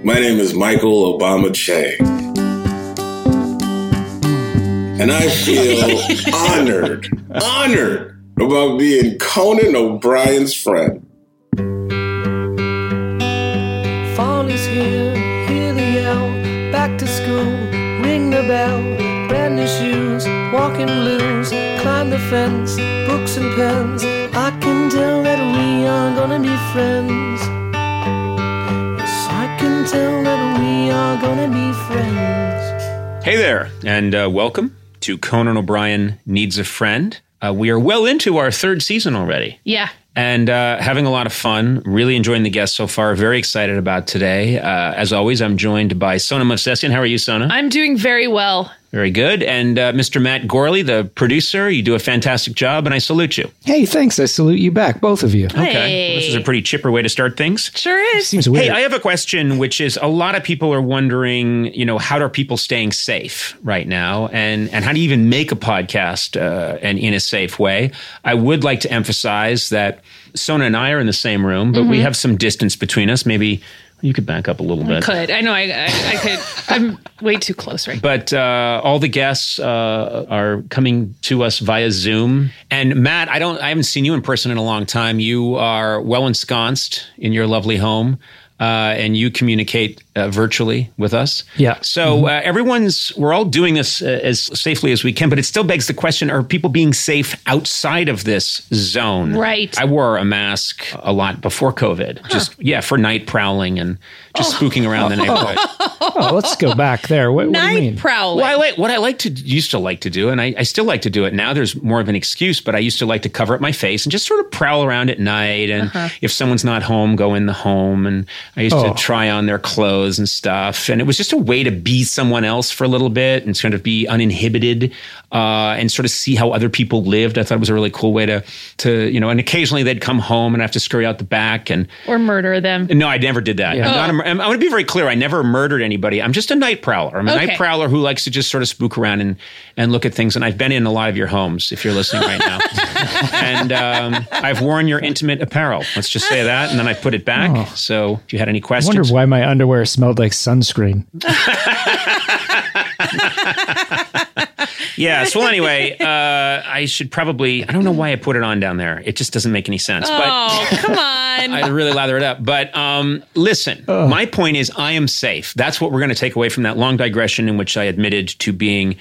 My name is Michael Obama Che. And I feel honored about being Conan O'Brien's friend. Fall is here, hear the yell, back to school, ring the bell, brand new shoes, walking blues, climb the fence, books and pens, I can tell that we are gonna be friends. Yes, I can tell that we are gonna be friends. Hey there, and welcome to Conan O'Brien Needs a Friend. We are well into our third season already. Yeah. And having a lot of fun, really enjoying the guests so far, very excited about today. As always, I'm joined by Sona Movsesian. How are you, Sona? I'm doing very well. Very good. And Mr. Matt Gorley, the producer, you do a fantastic job, and I salute you. Hey, thanks. I salute you back, both of you. Okay. Hey. Well, this is a pretty chipper way to start things. Sure is. Seems weird. Hey, I have a question, which is a lot of people are wondering, how are people staying safe right now? And how do you even make a podcast and in a safe way? I would like to emphasize that Sona and I are in the same room, but we have some distance between us. Maybe you could back up a little bit. I know I could. I'm way too close right now. But all the guests are coming to us via Zoom. And Matt, I haven't seen you in person in a long time. You are well ensconced in your lovely home. And you communicate virtually with us. Yeah. So we're all doing this as safely as we can, but it still begs the question, are people being safe outside of this zone? Right. I wore a mask a lot before COVID, for night prowling and just spooking around the neighborhood. Oh, let's go back there. What do you Night mean? prowling. Well, what I used to like to do, and I still like to do it now. There's more of an excuse, but I used to like to cover up my face and just sort of prowl around at night. And if someone's not home, go in the home. And I used to try on their clothes and stuff. And it was just a way to be someone else for a little bit and sort of be uninhibited and sort of see how other people lived. I thought it was a really cool way to and occasionally they'd come home and I have to scurry out the back or murder them. No, I never did that. Yeah. I'm going to be very clear. I never murdered anybody. I'm just a night prowler. I'm a night prowler who likes to just sort of spook around and look at things. And I've been in a lot of your homes, if you're listening right now. And I've worn your intimate apparel. Let's just say that. And then I put it back. So if you had any I questions. wonder why my underwear smelled like sunscreen. Yeah. So anyway, I should probably, I don't know why I put it on down there. It just doesn't make any sense. Oh, but come on. I'd really lather it up. But listen, my point is I am safe. That's what we're going to take away from that long digression in which I admitted to being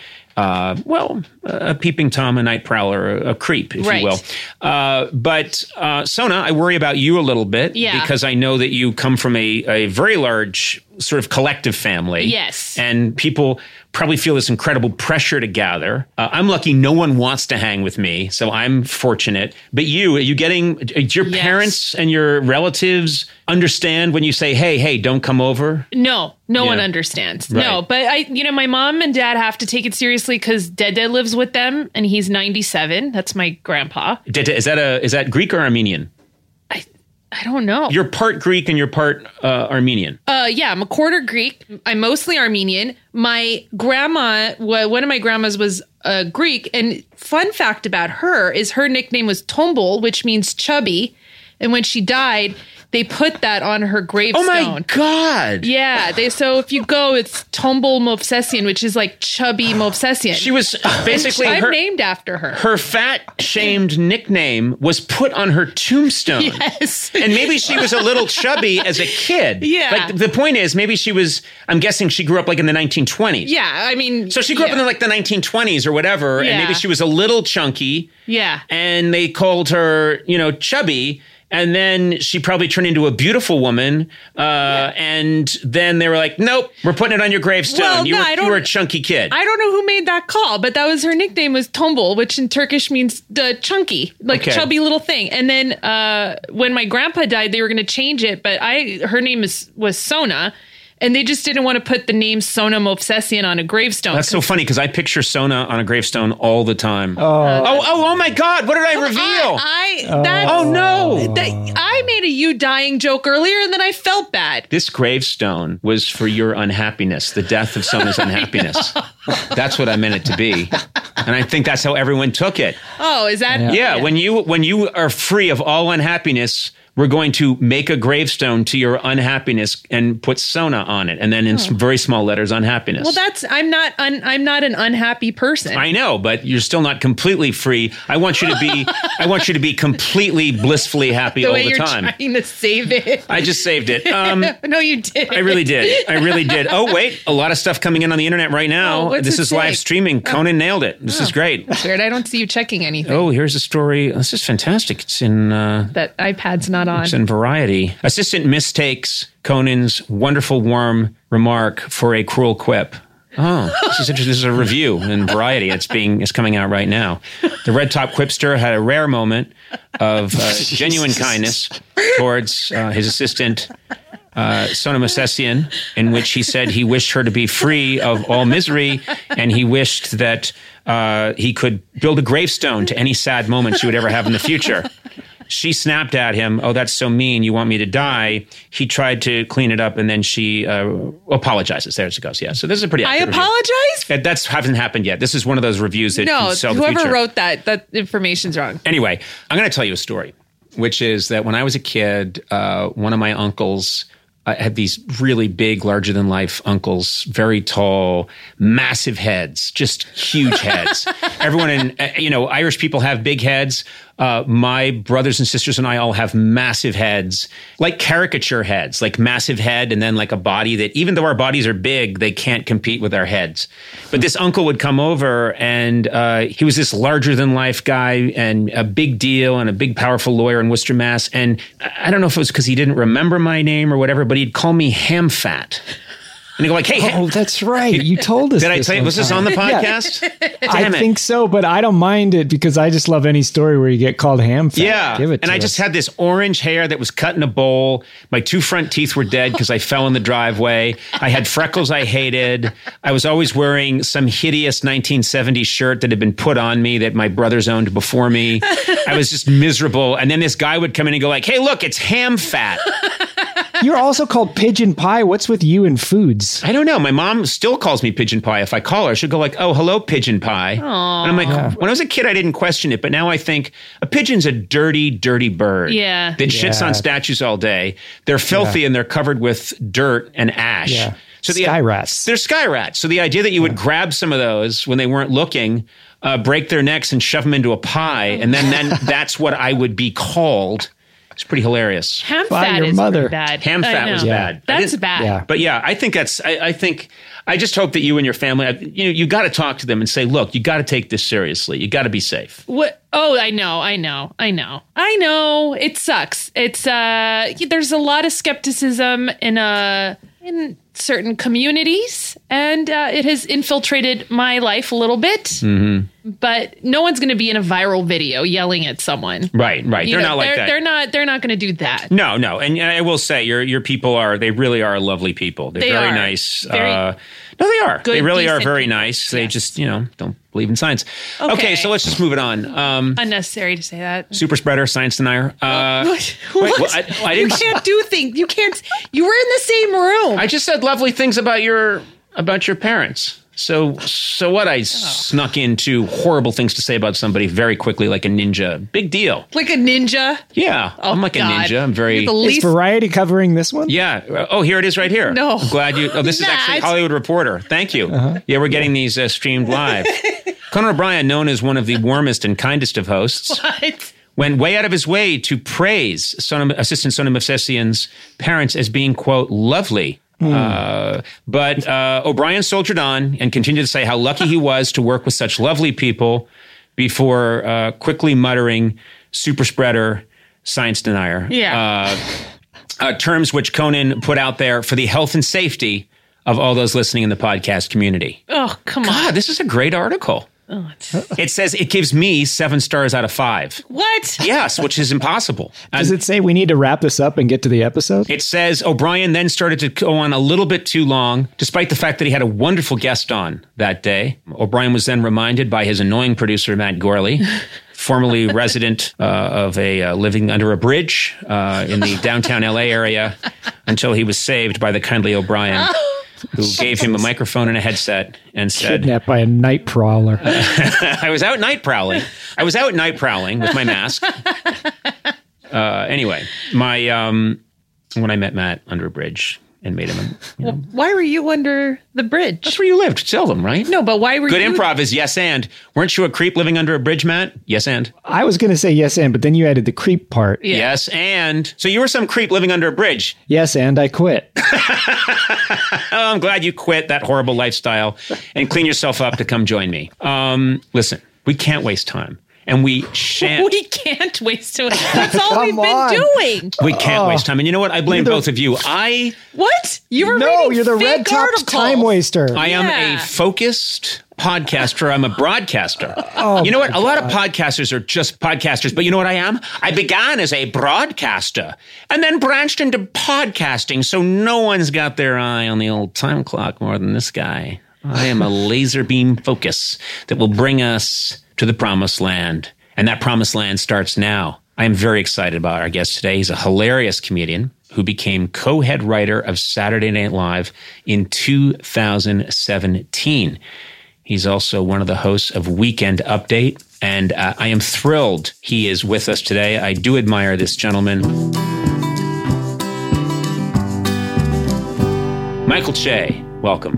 a peeping Tom, a night prowler, a creep, if you will. But Sona, I worry about you a little bit because I know that you come from a very large sort of collective family. Yes. And people probably feel this incredible pressure to gather. I'm lucky no one wants to hang with me, so I'm fortunate. But do your parents and your relatives understand when you say, hey, don't come over? No one understands. Right. No, but my mom and dad have to take it seriously because Dad lives with them and he's 97. That's my grandpa. Is that Greek or Armenian? I don't know. You're part Greek and you're part Armenian. Yeah, I'm a quarter Greek. I'm mostly Armenian. My grandma, one of my grandmas was Greek. And fun fact about her is her nickname was Tombol, which means chubby. And when she died, they put that on her gravestone. Oh my God. Yeah. So if you go, it's Tombol Movsesian, which is like chubby Movsesian. She was basically I'm named after her. Her fat-shamed nickname was put on her tombstone. Yes. And maybe she was a little chubby as a kid. Yeah. Like the point is, maybe she was, I'm guessing she grew up like in the 1920s. Yeah. I mean. So she grew up in the 1920s or whatever, and maybe she was a little chunky. Yeah. And they called her, chubby. And then she probably turned into a beautiful woman. And then they were like, nope, we're putting it on your gravestone. Well, you were a chunky kid. I don't know who made that call, but that was her nickname was Tombol, which in Turkish means chunky, chubby little thing. And then when my grandpa died, they were going to change it, but her name was Sona. And they just didn't want to put the name Sona Movsesian on a gravestone. That's so funny because I picture Sona on a gravestone all the time. Oh my God! What did I reveal? I made a you dying joke earlier, and then I felt bad. This gravestone was for your unhappiness, the death of Sona's unhappiness. That's what I meant it to be, and I think that's how everyone took it. Oh, is that? Yeah. When you are free of all unhappiness, we're going to make a gravestone to your unhappiness and put Sona on it. And then in some very small letters, unhappiness. Well, I'm not an unhappy person. I know, but you're still not completely free. I want you to be completely blissfully happy all the time. You're trying to save it. I just saved it. No, you didn't. I really did. Oh, wait. A lot of stuff coming in on the internet right now. This is live streaming. Conan nailed it. This is great. That's weird. I don't see you checking anything. Oh, here's a story. This is fantastic. It's in... that iPad's not on. It's in Variety. Assistant mistakes Conan's wonderful, warm remark for a cruel quip. Oh, this is interesting. This is a review in Variety. It's coming out right now. The red top quipster had a rare moment of genuine kindness towards his assistant, Sona Movsesian, in which he said he wished her to be free of all misery, and he wished that he could build a gravestone to any sad moments she would ever have in the future. She snapped at him, "Oh, that's so mean. You want me to die?" He tried to clean it up, and then she apologizes. There she goes. Yeah. So this is a pretty accurate apologize? review. That hasn't happened yet. This is one of those reviews that can sell the future. Whoever wrote that information's wrong. Anyway, I'm going to tell you a story, which is that when I was a kid, one of my uncles... I had these really big, larger-than-life uncles, very tall, massive heads, just huge heads. Everyone in, Irish people have big heads. My brothers and sisters and I all have massive heads, like caricature heads, like massive head and then like a body that, even though our bodies are big, they can't compete with our heads. But this uncle would come over and he was this larger-than-life guy and a big deal and a big, powerful lawyer in Worcester, Mass. And I don't know if it was because he didn't remember my name or whatever, but he'd call me Ham Fat. And they go like, "Hey, oh, that's right. You told us. Did I tell you? Was this on the podcast? Yeah. I think so, but I don't mind it because I just love any story where you get called ham fat. Yeah. Give it to I just had this orange hair that was cut in a bowl. My 2 front teeth were dead because I fell in the driveway. I had freckles I hated. I was always wearing some hideous 1970s shirt that had been put on me that my brothers owned before me. I was just miserable. And then this guy would come in and go like, "Hey, look, it's Ham Fat." You're also called Pigeon Pie. What's with you and foods? I don't know. My mom still calls me Pigeon Pie. If I call her, she'll go like, "Oh, hello, Pigeon Pie." Aww. And I'm like, when I was a kid, I didn't question it. But now I think a pigeon's a dirty, dirty bird. Yeah. That shits on statues all day. They're filthy and they're covered with dirt and ash. Yeah. So sky rats. They're sky rats. So the idea that you would grab some of those when they weren't looking, break their necks and shove them into a pie, and then that's what I would be called. It's pretty hilarious. Ham fat is pretty bad. Ham fat was bad. That's bad. Yeah. But yeah, I think I just hope that you and your family, you got to talk to them and say, "Look, you got to take this seriously. You got to be safe." What? Oh, I know. It sucks. It's there's a lot of skepticism in certain communities, and it has infiltrated my life a little bit. Mm-hmm. But no one's going to be in a viral video yelling at someone. Right. They're not like that. They're not going to do that. No. And I will say, your people they really are lovely people. They're very nice. No, they are. They really are very nice. They just, don't believe in science. Okay, so let's just move it on. Unnecessary to say that. Super spreader, science denier. What? I didn't. You can't do things. You can't. You were in the same room. I just said lovely things about your parents. So what? I snuck into horrible things to say about somebody very quickly, like a ninja. Big deal. Like a ninja? Yeah, I'm like a ninja. I'm very. Is Variety covering this one? Yeah. Oh, here it is right here. No. I'm glad you. Oh, this is actually Hollywood Reporter. Thank you. Yeah, we're getting these streamed live. Conan O'Brien, known as one of the warmest and kindest of hosts. What? Went way out of his way to praise Assistant Sona Movsesian's parents as being, quote, lovely. But O'Brien soldiered on and continued to say how lucky he was to work with such lovely people before quickly muttering super spreader, science denier. Yeah. Terms which Conan put out there for the health and safety of all those listening in the podcast community. Oh, come on. God, this is a great article. Oh, it says it gives me 7 stars out of 5. What? Yes, which is impossible. Does it say we need to wrap this up and get to the episode? It says O'Brien then started to go on a little bit too long, despite the fact that he had a wonderful guest on that day. O'Brien was then reminded by his annoying producer, Matt Gorley, formerly resident of living under a bridge in the downtown LA area, until he was saved by the kindly O'Brien, who gave him a microphone and a headset and said, "Kidnapped by a night prowler." I was out night prowling with my mask. Anyway, when I met Matt under a bridge and made him, why were you under the bridge? That's where you lived. Tell them, right? No, but why were Good you? Good improv is yes and. Weren't you a creep living under a bridge, Matt? Yes and. I was going to say yes and, but then you added the creep part. Yeah. Yes and. So you were some creep living under a bridge. Yes and I quit. I'm glad you quit that horrible lifestyle and clean yourself up to come join me. Listen, we can't waste time. And we shan't. We can't waste time. That's all we've been doing. We can't waste time. And you know what? I blame both of you. What? You were reading you're the fake Red Top articles. time waster. I am a focused podcaster. I'm a broadcaster. You know what? A lot of podcasters are just podcasters. But you know what I am? I began as a broadcaster and then branched into podcasting. So no one's got their eye on the old time clock more than this guy. I am a laser beam focus that will bring us to the promised land. And that promised land starts now. I am very excited about our guest today. He's a hilarious comedian who became co-head writer of Saturday Night Live in 2017. He's also one of the hosts of Weekend Update. And I am thrilled he is with us today. I do admire this gentleman. Michael Che, welcome.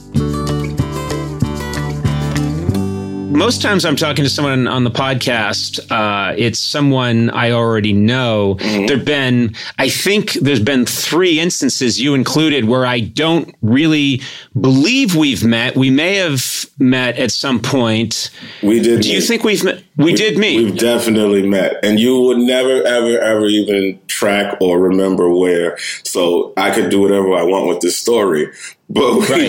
Most times I'm talking to someone on the podcast, it's someone I already know. Mm-hmm. I think there's been 3 instances, you included, where I don't really believe we've met. We may have met at some point. We did. Do you think we've met? We did meet. We've definitely met. And you would never, ever, ever even track or remember where. So I could do whatever I want with this story. But we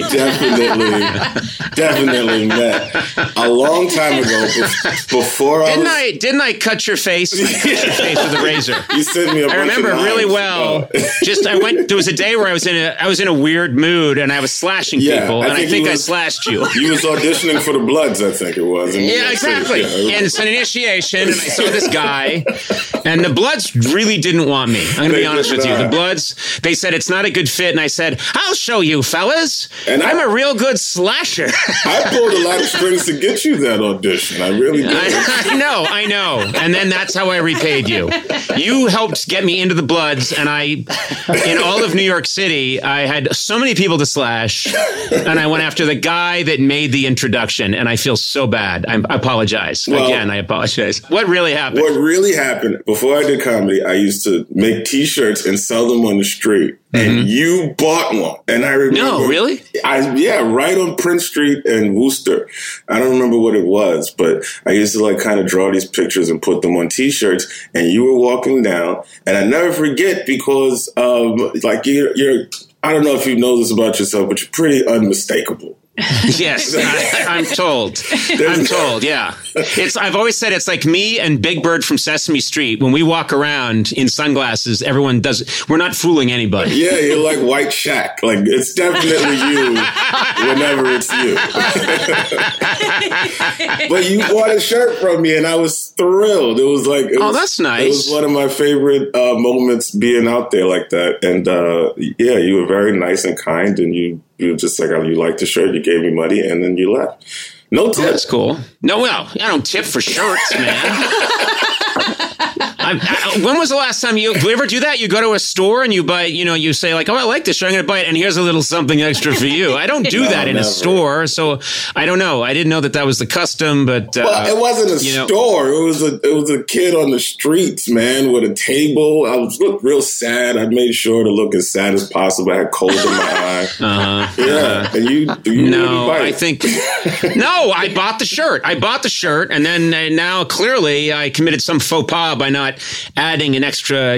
definitely met a long time ago. Before didn't I cut your face? I cut your face with a razor. You sent me a bunch I remember of really well. There was a day where I was in a weird mood and I was slashing people, and I think I slashed you. You was auditioning for the Bloods, I think it was. Yeah, exactly. And it's an initiation, and I saw this guy, and the Bloods really didn't want me. I'm going to be honest with you. The Bloods, they said it's not a good fit, and I said, I'll show you, fellas. And I'm a real good slasher. I pulled a lot of strings to get you that audition. I really did. I know. And then that's how I repaid you. You helped get me into the Bloods, and in all of New York City, I had so many people to slash, and I went after the guy that made the introduction, and I feel so bad. I apologize. Again, I apologize. What really happened? What really happened, before I did comedy, I used to make T-shirts and sell them on the street. And you bought one. And I remember. No, really? Right on Prince Street in Worcester. I don't remember what it was, but I used to kind of draw these pictures and put them on T-shirts. And you were walking down. And I never forget because, you're I don't know if you know this about yourself, but you're pretty unmistakable. Yes, I'm told. I'm told, yeah. I've always said it's like me and Big Bird from Sesame Street. When we walk around in sunglasses, everyone we're not fooling anybody. Yeah, you're like White Shaq. It's definitely you whenever it's you. But you bought a shirt from me and I was thrilled. It was that's nice. It was one of my favorite moments being out there like that. And you were very nice and kind, and you were just like, you liked the shirt, you gave me money, and then you left. No tip. That's cool. No, well, I don't tip for shirts, man. When was the last time do you ever do that? You go to a store and you buy, you say I like this shirt, I'm going to buy it, and here's a little something extra for you. I don't do that in a store, so I don't know. I didn't know that was the custom, but it wasn't a store. It was a kid on the streets, man, with a table. I looked real sad. I made sure to look as sad as possible. I had cold in my eye. And you no, I think no. I bought the shirt. And then now clearly I committed some faux pas by not adding an extra,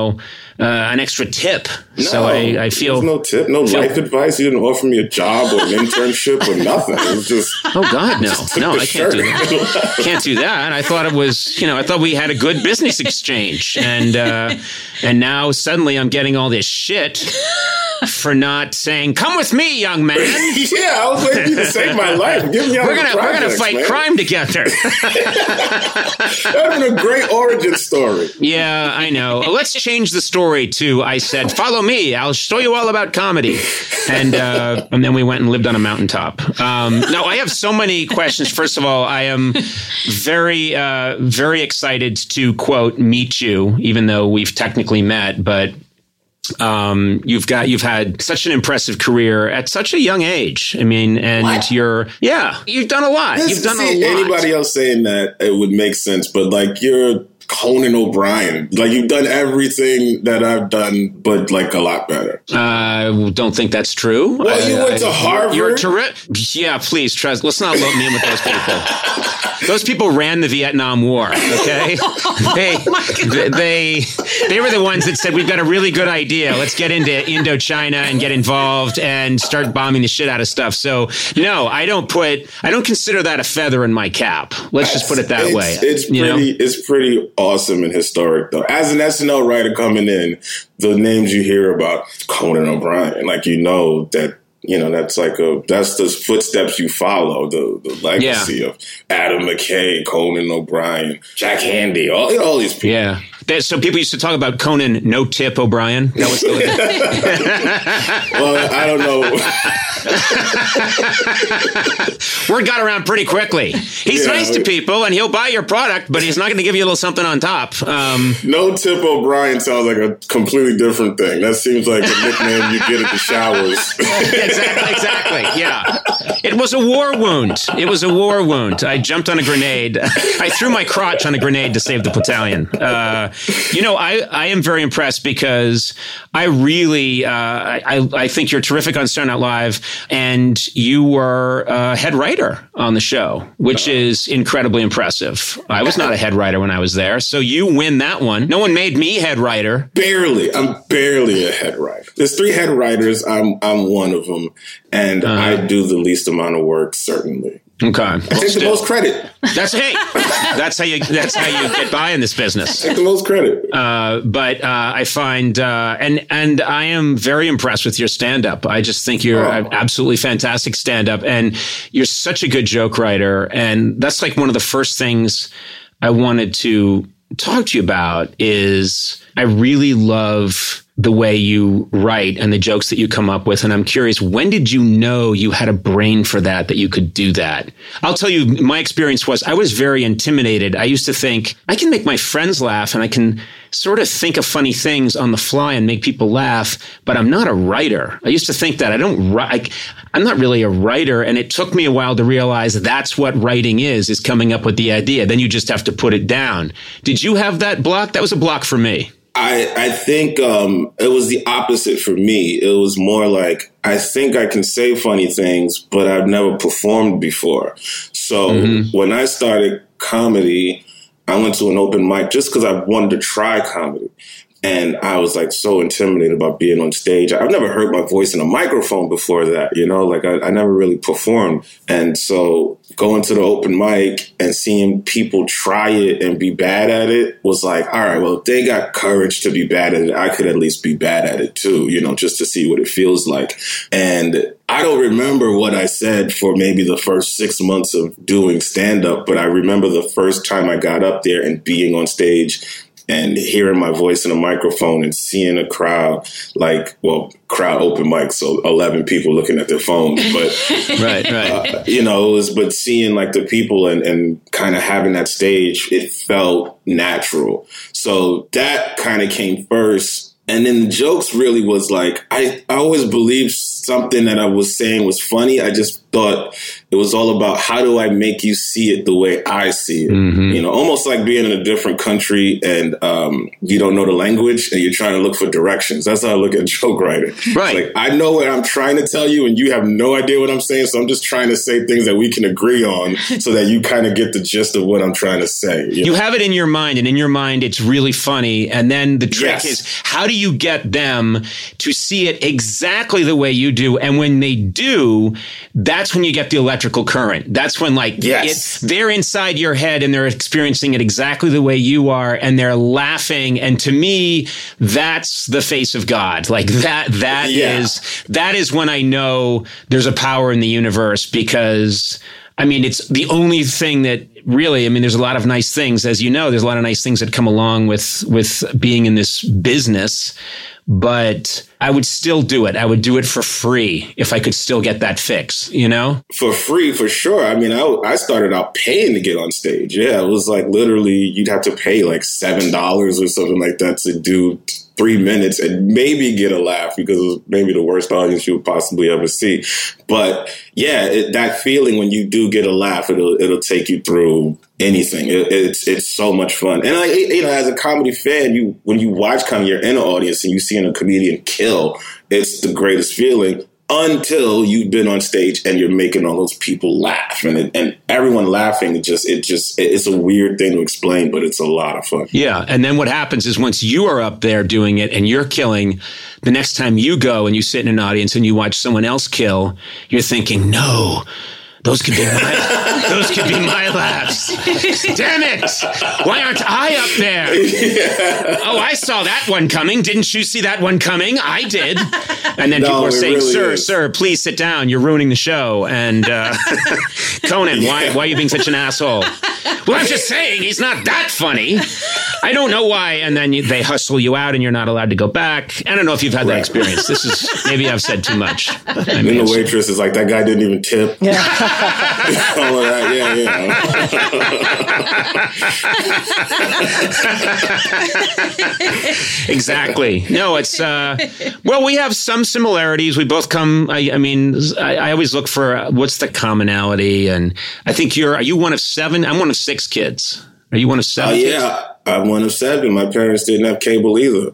tip. No, so I feel no tip, no life advice. You didn't offer me a job or an internship or nothing. It was just I can't do that. Can't do that. I thought it was I thought we had a good business exchange, and now suddenly I'm getting all this shit. for not saying, "Come with me, young man." Yeah, I was waiting for you to save my life. Give me we're gonna fight crime together. That would been a great origin story. Yeah, I know. Let's change the story to, I said, "Follow me. I'll show you all about comedy." And then we went and lived on a mountaintop. No, I have so many questions. First of all, I am very, very excited to, quote, meet you, even though we've technically met, but you've had such an impressive career at such a young age. I mean, and you've done a lot. You've done a lot. Anybody else saying that, it would make sense, but like you're Conan O'Brien. Like you've done everything that I've done, but like a lot better. Don't think that's true. Well, you went to Harvard. You're terrific. Yeah, please, trust. Let's not lump me in with those people. Those people ran the Vietnam War. Okay, they were the ones that said we've got a really good idea. Let's get into Indochina and get involved and start bombing the shit out of stuff. So no, I don't consider that a feather in my cap. Let's just put it that way. It's pretty awesome and historic, though. As an SNL writer coming in, the names you hear about Conan O'Brien, like that. That's the footsteps you follow, the legacy of Adam McKay, Conan O'Brien, Jack Handy, all these people. Yeah. So people used to talk about Conan No Tip O'Brien. That was well, I don't know. Word got around pretty quickly. He's nice to people and he'll buy your product, but he's not going to give you a little something on top. No Tip O'Brien sounds like a completely different thing. That seems like a nickname you get at the showers. Exactly. Yeah. It was a war wound. I jumped on a grenade. I threw my crotch on a grenade to save the battalion. I am very impressed because I really, I think you're terrific on Saturday Night Live, and you were a head writer on the show, which is incredibly impressive. I was not a head writer when I was there, so you win that one. No one made me head writer. Barely. I'm barely a head writer. There's 3 head writers. I'm one of them, and I do the least amount of work, certainly. Okay. I take the most credit. That's how you get by in this business. Take the most credit. But I find and I am very impressed with your stand-up. I just think you're an absolutely fantastic stand-up, and you're such a good joke writer. And that's like one of the first things I wanted to talk to you about is I really love the way you write and the jokes that you come up with. And I'm curious, when did you know you had a brain for that you could do that? I'll tell you, my experience was I was very intimidated. I used to think I can make my friends laugh and I can sort of think of funny things on the fly and make people laugh, but I'm not a writer. I used to think that I'm not really a writer. And it took me a while to realize that's what writing is coming up with the idea. Then you just have to put it down. Did you have that block? That was a block for me. I think it was the opposite for me. It was more like, I think I can say funny things, but I've never performed before. So when I started comedy, I went to an open mic just because I wanted to try comedy. And I was like so intimidated about being on stage. I've never heard my voice in a microphone before that, I never really performed. And so going to the open mic and seeing people try it and be bad at it was like, all right, well, if they got courage to be bad at it, I could at least be bad at it too, just to see what it feels like. And I don't remember what I said for maybe the first 6 months of doing stand-up, but I remember the first time I got up there and being on stage and hearing my voice in a microphone and seeing a crowd, crowd open mic, so 11 people looking at their phones. But, but seeing like the people and kind of having that stage, it felt natural. So that kind of came first. And then the jokes really was like, I always believed something that I was saying was funny. I just thought it was all about how do I make you see it the way I see it? Almost like being in a different country and you don't know the language and you're trying to look for directions. That's how I look at joke writing. Right. It's like, I know what I'm trying to tell you and you have no idea what I'm saying. So I'm just trying to say things that we can agree on so that you kind of get the gist of what I'm trying to say. You have it in your mind, and in your mind, it's really funny. And then the trick is, how do you get them to see it exactly the way you do. And when they do, that's when you get the electrical current. That's when they're inside your head and they're experiencing it exactly the way you are. And they're laughing. And to me, that's the face of God. Like that is when I know there's a power in the universe, because I mean, it's the only thing that really, I mean, there's a lot of nice things, as you know, there's a lot of nice things that come along with being in this business, but I would still do it. I would do it for free if I could still get that fix, you know? For free, for sure. I mean, I started out paying to get on stage. Yeah, it was like literally you'd have to pay like $7 or something like that to do 3 minutes and maybe get a laugh, because it was maybe the worst audience you would possibly ever see. But yeah, that feeling when you do get a laugh, it'll take you through anything. It's so much fun. And as a comedy fan, when you watch comedy, you're in an audience and you see a comedian kill, it's the greatest feeling. Until you've been on stage and you're making all those people laugh, and everyone laughing, it's a weird thing to explain, but it's a lot of fun. Yeah, and then what happens is once you are up there doing it and you're killing, the next time you go and you sit in an audience and you watch someone else kill, you're thinking, no, those could be my laughs. Damn it! Why aren't I up there? Yeah. Oh, I saw that one coming. Didn't you see that one coming? I did. And then people are saying, really sir, please sit down. You're ruining the show. And Conan, why are you being such an asshole? Well, I'm just saying he's not that funny. I don't know why. And then they hustle you out and you're not allowed to go back. I don't know if you've had that experience. This is, maybe I've said too much. And the waitress is like, that guy didn't even tip. Yeah. All of that. Yeah. Exactly. No, it's, well, we have some similarities. We both come, I always look for what's the commonality. And I think are you one of 7? I'm one of 6 kids. Are you one of 7? Yeah, I'm one of 7. My parents didn't have cable either.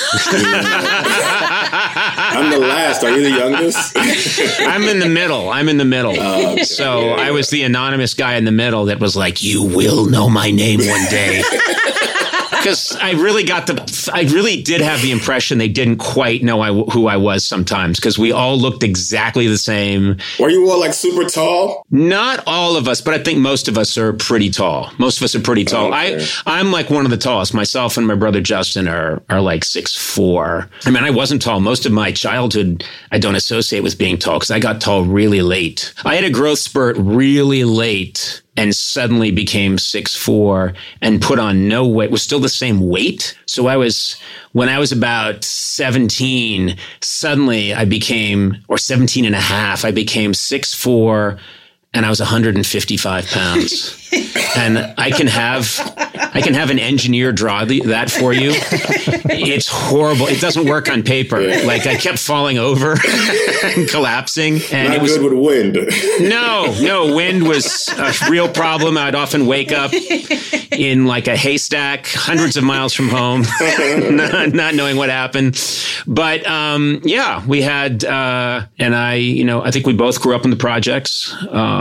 I'm the last. Are you the youngest? I'm in the middle. Oh, okay. So yeah. I was the anonymous guy in the middle that was like, you will know my name one day. Because I really did have the impression they didn't quite know who I was sometimes, because we all looked exactly the same. Were you all like super tall? Not all of us, but I think most of us are pretty tall. Okay. I'm like one of the tallest. Myself and my brother Justin are like 6'4". I mean, I wasn't tall. Most of my childhood, I don't associate with being tall, because I got tall really late. I had a growth spurt really late and suddenly became 6'4" and put on no weight, was still the same weight. So when I was about 17, suddenly I became, or 17 and a half, I became 6'4", and I was 155 pounds. And I can have an engineer draw that for you. It's horrible. It doesn't work on paper. Like, I kept falling over and collapsing. And Not good with wind. No, wind was a real problem. I'd often wake up in like a haystack, hundreds of miles from home, not knowing what happened. But yeah, we had, and I think we both grew up in the projects.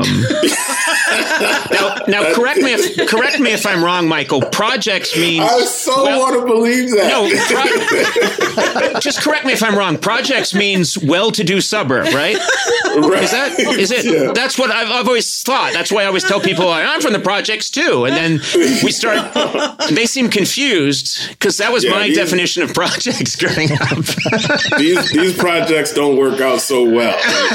Now, correct me if I'm wrong, Michael. Projects means I want to believe that. No, just correct me if I'm wrong. Projects means well-to-do suburb, right? Right. Is it? Yeah. That's what I've always thought. That's why I always tell people I'm from the projects too. And then they seem confused, because that was my definition of projects growing up. These projects don't work out so well.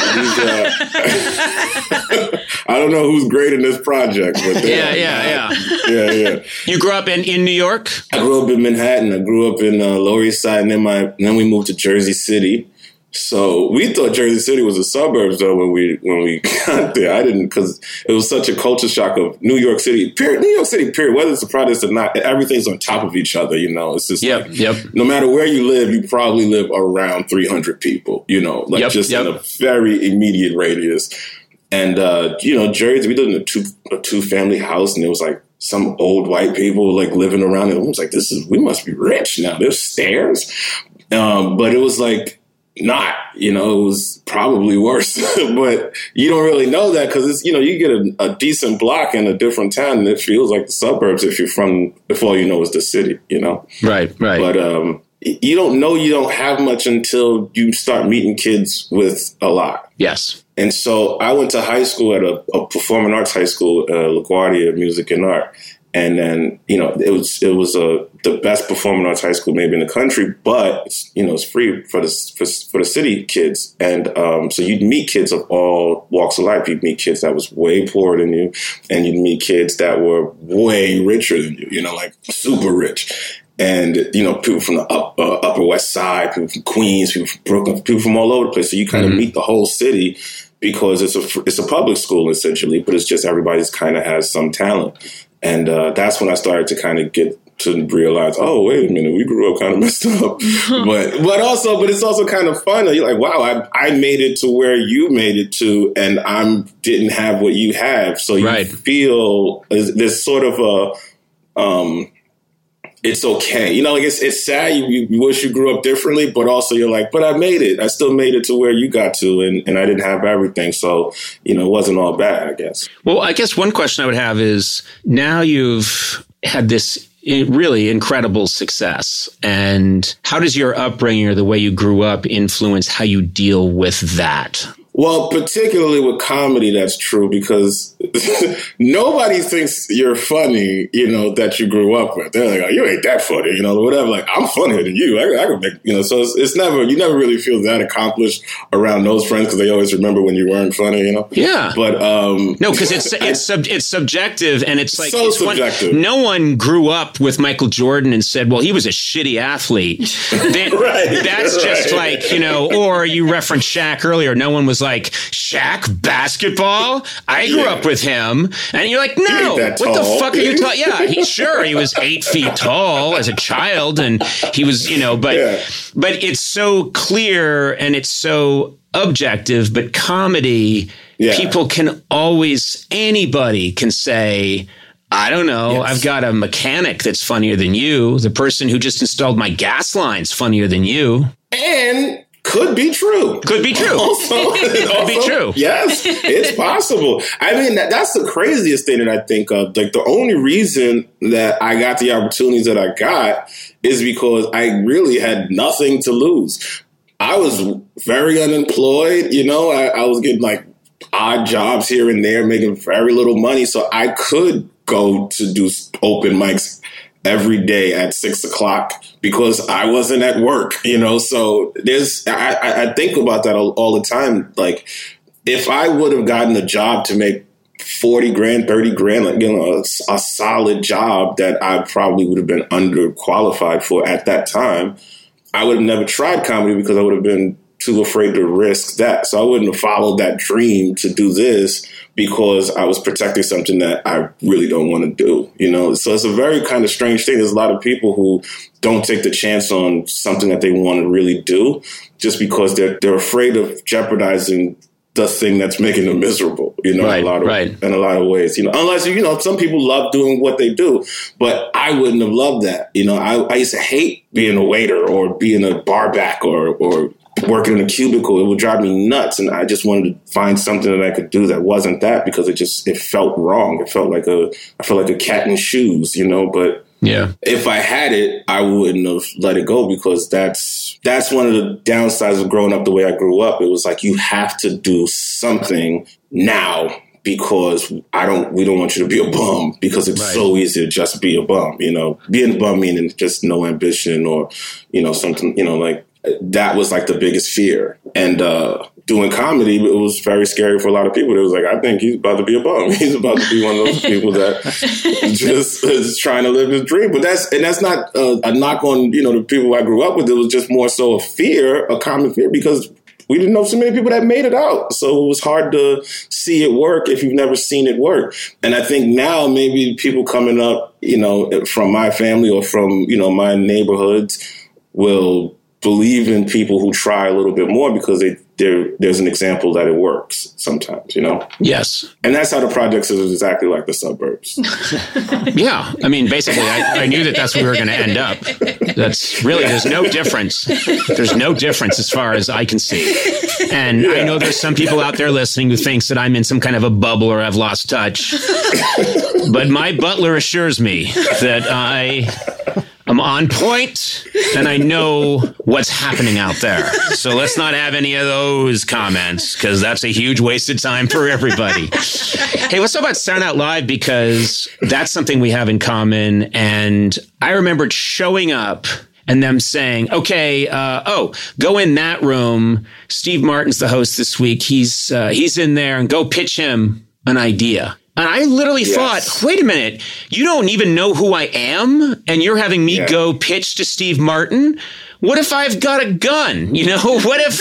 I don't know who's great in this project, but yeah. You grew up in New York? I grew up in Manhattan. I grew up in Lower East Side, and then we moved to Jersey City. So we thought Jersey City was a suburbs, though, when we got there. I didn't, because it was such a culture shock of New York City, period. New York City, period. Whether it's a project or not, everything's on top of each other, It's just no matter where you live, you probably live around 300 people, in a very immediate radius. And, Jersey, we lived in a two-family house, and it was like some old white people like living around it. I was like, we must be rich now. There's stairs. But it was like, not, it was probably worse, but you don't really know that, because you get a decent block in a different town and it feels like the suburbs if all you know is the city, Right. But, you don't know you don't have much until you start meeting kids with a lot. Yes. And so I went to high school at a performing arts high school, LaGuardia Music and Art. And then, it was the best performing arts high school maybe in the country, but it's free for the city kids. And so you'd meet kids of all walks of life. You'd meet kids that was way poorer than you, and you'd meet kids that were way richer than you, like super rich. And, people from the Upper West Side, people from Queens, people from Brooklyn, people from all over the place. So you kind of meet the whole city because it's a public school essentially, but it's just everybody's kind of has some talent. And that's when I started to kind of get to realize, oh, wait a minute, we grew up kind of messed up. but it's also kind of fun. You're like, wow, I made it to where you made it to, and I didn't have what you have. So you feel there's sort of a, it's okay. It's sad. You wish you grew up differently, but also you're like, but I made it. I still made it to where you got to, and I didn't have everything. So, it wasn't all bad, I guess. Well, I guess one question I would have is, now you've had this really incredible success. And how does your upbringing or the way you grew up influence how you deal with that? Well, particularly with comedy, that's true, because nobody thinks you're funny, that you grew up with. They're like, oh, you ain't that funny, whatever. Like, I'm funnier than you. I can make, so it's never, you never really feel that accomplished around those friends because they always remember when you weren't funny, Yeah. But, no, because it's subjective, and it's like, so subjective. No one grew up with Michael Jordan and said, well, he was a shitty athlete. That's just like, or you referenced Shaq earlier. No one was like, Shaq basketball? I grew up with him. And you're like, no, what the fuck are you talking? Yeah, he was 8 feet tall as a child, and he was, but it's so clear and it's so objective. But comedy, people can always, anybody can say, I don't know. Yes. I've got a mechanic that's funnier than you. The person who just installed my gas line's funnier than you. And could be true. Could be true. Could be true. Yes, it's possible. I mean, that's the craziest thing that I think of. Like, the only reason that I got the opportunities that I got is because I really had nothing to lose. I was very unemployed. I was getting like odd jobs here and there, making very little money. So I could go to do open mics every day at 6:00 because I wasn't at work, so I think about that all the time. Like, if I would have gotten a job to make 40 grand, 30 grand, like, a solid job that I probably would have been underqualified for at that time, I would have never tried comedy because I would have been too afraid to risk that. So I wouldn't have followed that dream to do this because I was protecting something that I really don't want to do, So it's a very kind of strange thing. There's a lot of people who don't take the chance on something that they want to really do just because they're afraid of jeopardizing the thing that's making them miserable, in a lot of ways, unless, some people love doing what they do, but I wouldn't have loved that. I used to hate being a waiter or being a bar back or working in a cubicle. It would drive me nuts. And I just wanted to find something that I could do that wasn't that, because it felt wrong. It felt like I felt like a cat in shoes, but yeah, if I had it, I wouldn't have let it go, because that's one of the downsides of growing up the way I grew up. It was like, you have to do something now, because we don't want you to be a bum, because it's so easy to just be a bum, being a bum meaning just no ambition or, something, like that was like the biggest fear. And, doing comedy, it was very scary for a lot of people. It was like, I think he's about to be a bum. He's about to be one of those people that just is trying to live his dream. But that's not a knock on, the people I grew up with. It was just more so a common fear, because we didn't know so many people that made it out. So it was hard to see it work if you've never seen it work. And I think now maybe people coming up, from my family or from, my neighborhoods will believe in people who try a little bit more, because there's an example that it works sometimes, Yes. And that's how the projects is exactly like the suburbs. Yeah. I mean, basically, I knew that's where we were going to end up. That's really, there's no difference. There's no difference as far as I can see. And I know there's some people out there listening who thinks that I'm in some kind of a bubble or I've lost touch. But my butler assures me that I'm on point and I know what's happening out there. So let's not have any of those comments because that's a huge waste of time for everybody. Hey, let's talk about Sound Out Live because that's something we have in common. And I remembered showing up and them saying, okay, go in that room. Steve Martin's the host this week. He's in there and go pitch him an idea. And I literally thought, wait a minute, you don't even know who I am? And you're having me go pitch to Steve Martin? What if I've got a gun? You know, what if...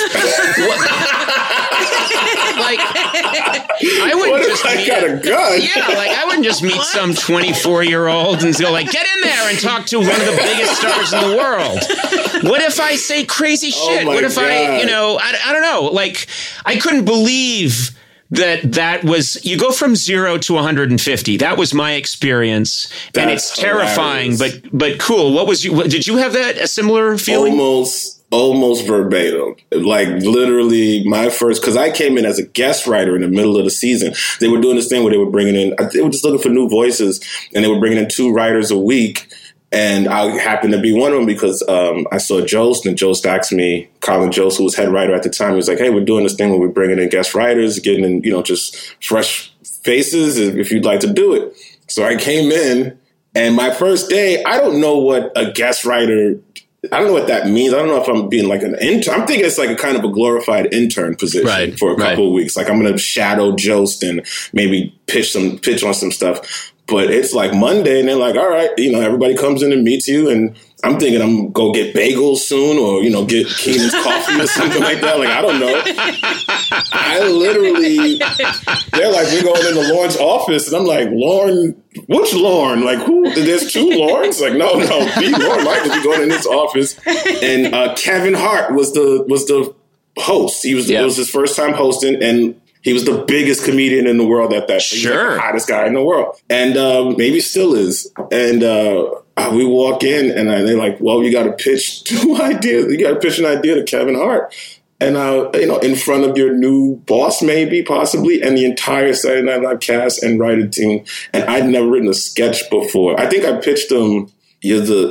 I wouldn't just meet, got a gun? Yeah, I wouldn't just meet some 24-year-old and go get in there and talk to one of the biggest stars in the world. What if I say crazy shit? What if I don't know. I couldn't believe that was, you go from 0 to 150. That was my experience. That's and it's terrifying, hilarious. but cool. Did you have a similar feeling? Almost verbatim. Literally my first, because I came in as a guest writer in the middle of the season. They were doing this thing where they were bringing in, they were just looking for new voices, and they were bringing in 2 writers a week. And I happened to be one of them because I saw Jost, and Jost asked me, Colin Jost, who was head writer at the time, he was like, hey, we're doing this thing where we're bringing in guest writers, getting in, just fresh faces if you'd like to do it. So I came in, and my first day, I don't know what a guest writer, I don't know what that means. I don't know if I'm being an intern. I'm thinking it's a kind of a glorified intern position for a couple of weeks. I'm going to shadow Jost and maybe pitch on some stuff. But it's Monday, and they're all right, everybody comes in and meets you, and I'm thinking I'm going to go get bagels soon or, get Keenan's coffee or something like that. I don't know. I literally, they're we're going into Lauren's office, and I'm Lauren, which Lauren? Who? There's 2 Laurens? No, me, Lauren Michaels, we going in this office. And Kevin Hart was the host. It was his first time hosting, and he was the biggest comedian in the world at that. Sure. The hottest guy in the world. And maybe still is. And we walk in, and they're well, you got to pitch 2 ideas. You got to pitch an idea to Kevin Hart. And, in front of your new boss, maybe, possibly, and the entire Saturday Night Live cast and writing team. And I'd never written a sketch before. I think I pitched them. You're the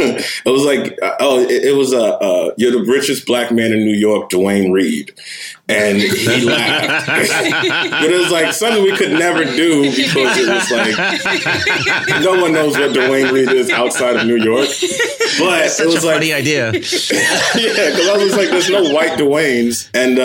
richest black man in New York, Dwayne Reed. And he laughed. But it was something we could never do because it was no one knows what Dwayne Reed is outside of New York. But it was a funny idea. Yeah, because I was there's no white Dwaynes. And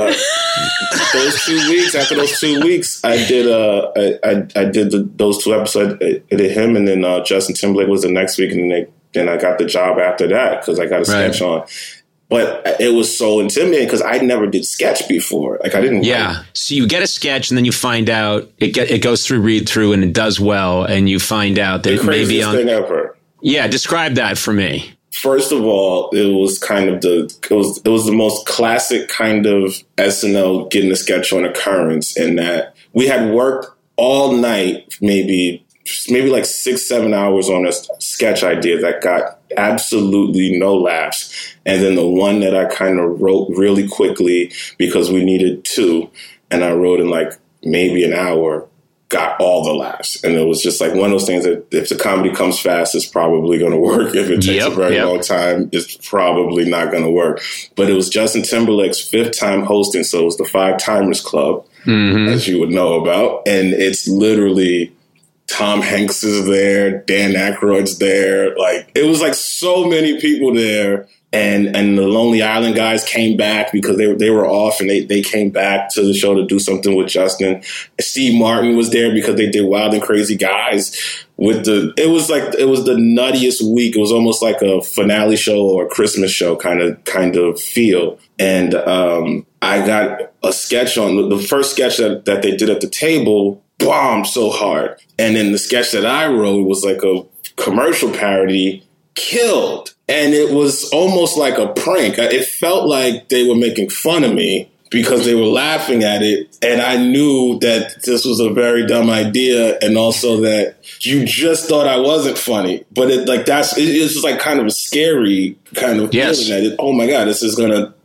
after those 2 weeks, I did those 2 episodes. I did him, and then Justin Timberlake was the next week, and then I got the job after that because I got a sketch on. But it was so intimidating because I never did sketch before. I didn't. Yeah. So you get a sketch, and then you find out it goes through read through, and it does well, and you find out that the craziest thing ever. Yeah, describe that for me. First of all, it was kind of it was the most classic kind of SNL getting a sketch on occurrence in that we had worked all night, maybe 6-7 hours on a sketch idea that got absolutely no laughs. And then the one that I kind of wrote really quickly because we needed 2, and I wrote in maybe an hour, got all the laughs. And it was just one of those things that if the comedy comes fast, it's probably going to work. If it takes a very long time, it's probably not going to work. But it was Justin Timberlake's 5th time hosting, so it was the 5 Timers Club, as you would know about. And it's literally Tom Hanks is there, Dan Aykroyd's there. It was so many people there. And the Lonely Island guys came back because they were off, and they came back to the show to do something with Justin. Steve Martin was there because they did Wild and Crazy Guys it was the nuttiest week. It was almost like a finale show or a Christmas show kind of feel. And I got a sketch on the first sketch that they did at the table bombed so hard. And then the sketch that I wrote was a commercial parody, killed. And it was almost like a prank. It felt like they were making fun of me because they were laughing at it. And I knew that this was a very dumb idea. And also that you just thought I wasn't funny. But it's just kind of a scary kind of feeling that oh my God, this is going to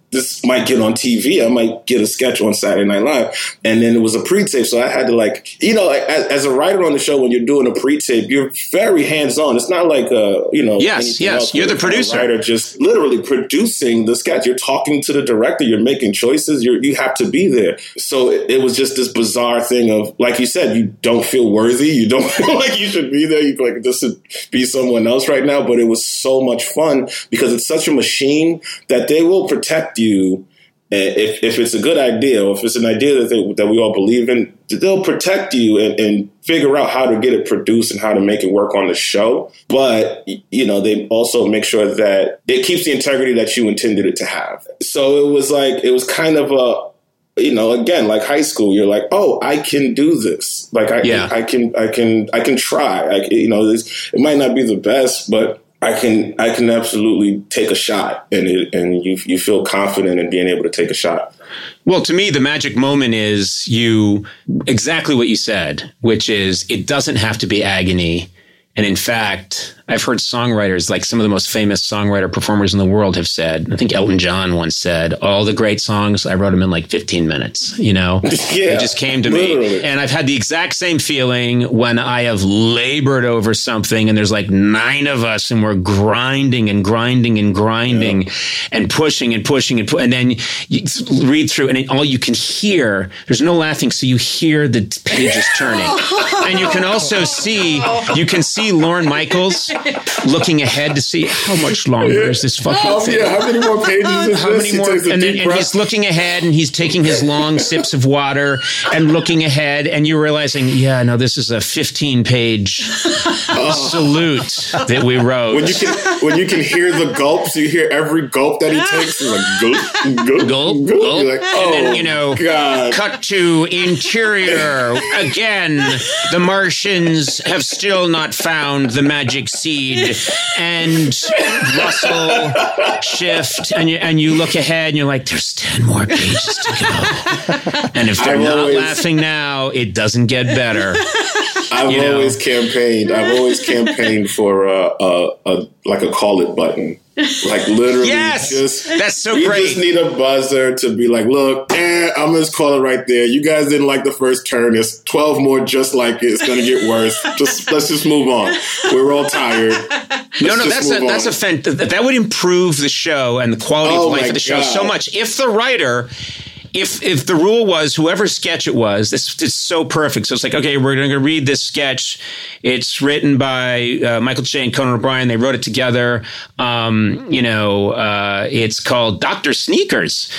this might get on TV. I might get a sketch on Saturday Night Live. And then it was a pre-tape. So I had to as a writer on the show, when you're doing a pre-tape, you're very hands-on. It's not like, yes, you're the producer. Writer just literally producing the sketch. You're talking to the director. You're making choices. You have to be there. So it was just this bizarre thing of, like you said, you don't feel worthy. You don't feel like you should be there. You feel like this should be someone else right now. But it was so much fun because it's such a machine that they will protect you. If it's a good idea, or if it's an idea that we all believe in, they'll protect you and figure out how to get it produced and how to make it work on the show. But, they also make sure that it keeps the integrity that you intended it to have. So it was kind of again, like high school, you're like, oh, I can do this. Like I can try. It might not be the best, but I can absolutely take a shot, and you feel confident in being able to take a shot. Well, to me, the magic moment is exactly what you said, which is it doesn't have to be agony. And in fact, I've heard songwriters, like some of the most famous songwriter performers in the world have said, I think Elton John once said, all the great songs, I wrote them in like 15 minutes, Yeah, it just came to me. And I've had the exact same feeling when I have labored over something and there's like 9 of us and we're grinding and grinding and grinding and pushing and pushing and then you read through and all you can hear, there's no laughing, so you hear the pages turning. And you can also see Lorne Michaels looking ahead to see how much longer is this fucking thing. How many more pages is how this? Many more? And he's looking ahead and he's taking his long sips of water and looking ahead and you're realizing, this is a 15-page salute that we wrote. When you can hear the gulps, you hear every gulp that he takes. You're like, gulp, gulp, gulp. You're like, and then, God. Cut to interior. Again, the Martians have still not found the magic seed, and Russell shift, and you look ahead and you're like, there's 10 more pages to go. And if they're not laughing now, it doesn't get better. I've always campaigned for a call it button. Like literally, yes, that's so great. You just need a buzzer to be like, look, I'm gonna just call it right there. You guys didn't like the first turn. There's 12 more just like it. It's gonna get worse. Let's just move on. We're all tired. That would improve the show and the quality of life of the show so much. If the writer. If the rule was whoever sketch it was, it's so perfect. So it's like, okay, we're going to read this sketch. It's written by Michael Che and Conan O'Brien. They wrote it together. It's called Dr. Sneakers.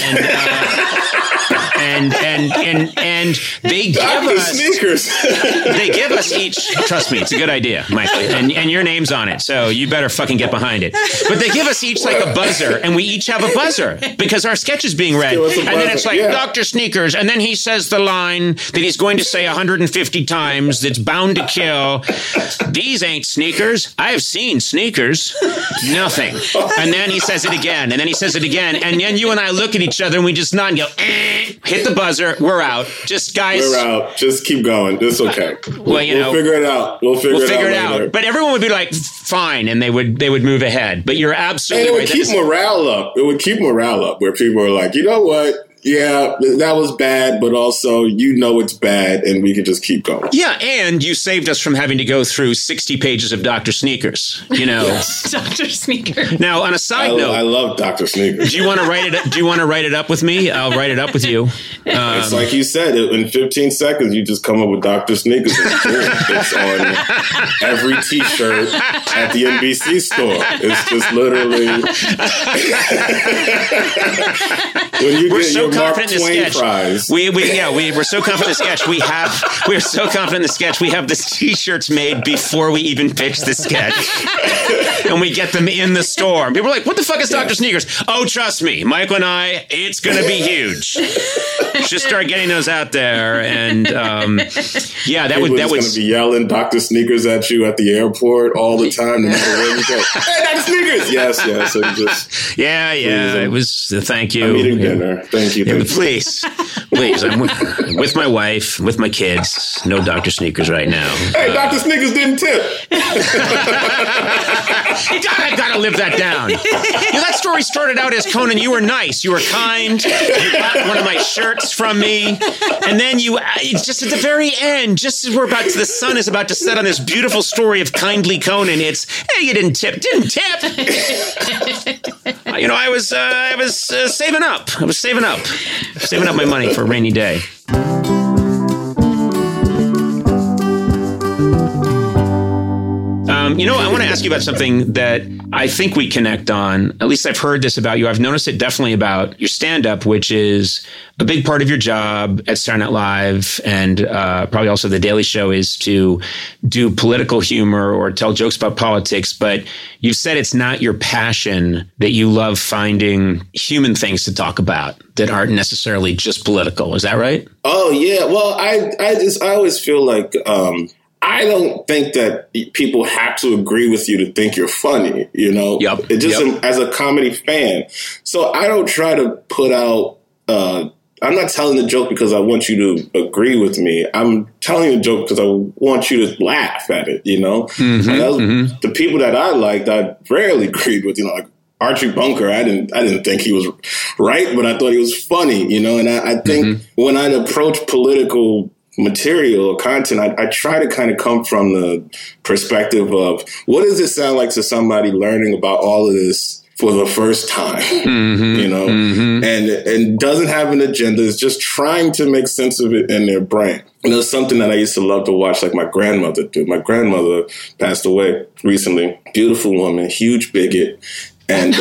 And they give us Sneakers. They give us each. Trust me, it's a good idea, Michael. And your name's on it, so you better fucking get behind it. But they give us each like a buzzer, and we each have a buzzer because our sketch is being read. And then it's like Dr. Sneakers, and then he says the line that he's going to say 150 times. That's bound to kill. These ain't sneakers. I have seen sneakers. Nothing. And then he says it again, and then he says it again, and then you and I look at each other and we just nod and go, hit the buzzer. We're out. Just guys. We're out. Just keep going. It's okay. We'll figure it out. We'll figure it out. But everyone would be like, fine, and they would move ahead. But you're absolutely right. And it would keep morale up. It would keep morale up where people are like, you know what? Yeah, that was bad, but also it's bad, and we can just keep going. Yeah, and you saved us from having to go through 60 pages of Dr. Sneakers. Yes. Dr. Sneakers. Now, on a side note, I love Dr. Sneakers. Do you want to write it? Do you want to write it up with me? I'll write it up with you. It's like you said. In 15 seconds, you just come up with Dr. Sneakers. It's on every T-shirt at the NBC store. It's just literally when you get your Mark Twain prize. We're so confident in the sketch. We're so confident in the sketch. We have the T-shirts made before we even pitch the sketch, and we get them in the store. And people are like, "What the fuck is Dr. Sneakers?" Oh, trust me, Michael and I, it's going to be huge. Just start getting those out there, and that would going to be yelling Dr. Sneakers at you at the airport all the time, no matter where you go. Hey, Dr. Sneakers! Yes. So just it was. Thank you. I'm eating dinner. Thank you. Please. I'm with my wife, with my kids. No Dr. Sneakers right now. Hey, Dr. Sneakers didn't tip. I've got to live that down. That story started out as, Conan, you were nice. You were kind. You bought one of my shirts from me. And then just at the very end, just as the sun is about to set on this beautiful story of kindly Conan, it's, hey, you didn't tip. I was saving up. I was saving up my money for a rainy day. I want to ask you about something that I think we connect on. At least I've heard this about you. I've noticed it definitely about your stand-up, which is a big part of your job at Saturday Night Live and probably also The Daily Show, is to do political humor or tell jokes about politics. But you've said it's not your passion, that you love finding human things to talk about that aren't necessarily just political. Is that right? Oh, yeah. Well, I always feel like I don't think that people have to agree with you to think you're funny, Yep. As a comedy fan. So I don't try to put out, I'm not telling the joke because I want you to agree with me. I'm telling the joke because I want you to laugh at it, Mm-hmm, The people that I liked, I rarely agreed with, like Archie Bunker. I didn't think he was right, but I thought he was funny, and I think when I approach political material or content, I try to kind of come from the perspective of what does it sound like to somebody learning about all of this for the first time, and doesn't have an agenda, is just trying to make sense of it in their brain. And it's something that I used to love to watch, like my grandmother do. My grandmother passed away recently. Beautiful woman, huge bigot. And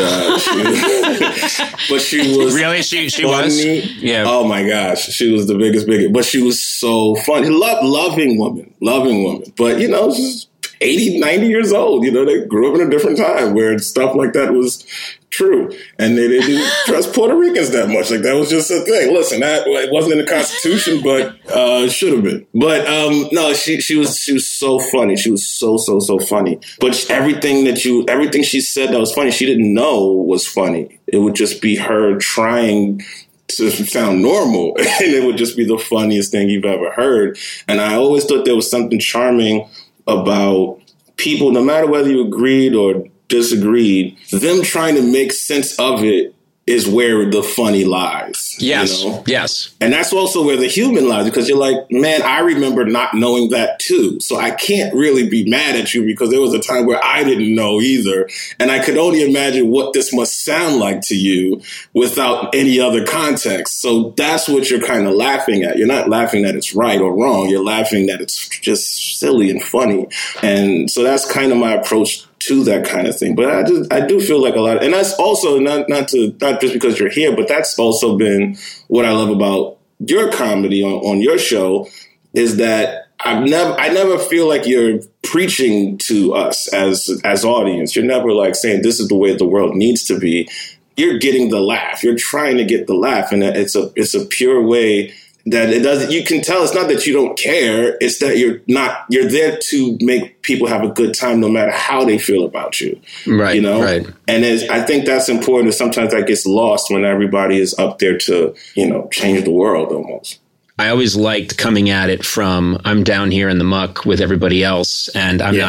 but she was really she funny. was, yeah. Oh my gosh, she was the biggest bigot, but she was so funny. Loving woman. But she's 80, 90 years old. They grew up in a different time where stuff like that was true, and they didn't trust Puerto Ricans that much. Like that was just a thing. Listen, it wasn't in the Constitution, but it should have been. But no, she was so funny. She was so funny. But everything she said that was funny, she didn't know was funny. It would just be her trying to sound normal, and it would just be the funniest thing you've ever heard. And I always thought there was something charming about people, no matter whether you agreed or disagreed, them trying to make sense of it is where the funny lies. Yes. Yes. And that's also where the human lies, because you're like, man, I remember not knowing that too. So I can't really be mad at you because there was a time where I didn't know either. And I could only imagine what this must sound like to you without any other context. So that's what you're kind of laughing at. You're not laughing that it's right or wrong. You're laughing that it's just silly and funny. And so that's kind of my approach to that kind of thing. But I do feel like a lot, and that's also not just because you're here, but that's also been what I love about your comedy on your show, is that I never feel like you're preaching to us as audience. You're never like saying this is the way the world needs to be. You're getting the laugh. You're trying to get the laugh, and it's a pure way that it doesn't. You can tell it's not that you don't care. It's that you're there to make people have a good time, no matter how they feel about you. Right. Right. And I think that's important. Sometimes that gets lost when everybody is up there to, change the world almost. I always liked coming at it from, I'm down here in the muck with everybody else, and I'm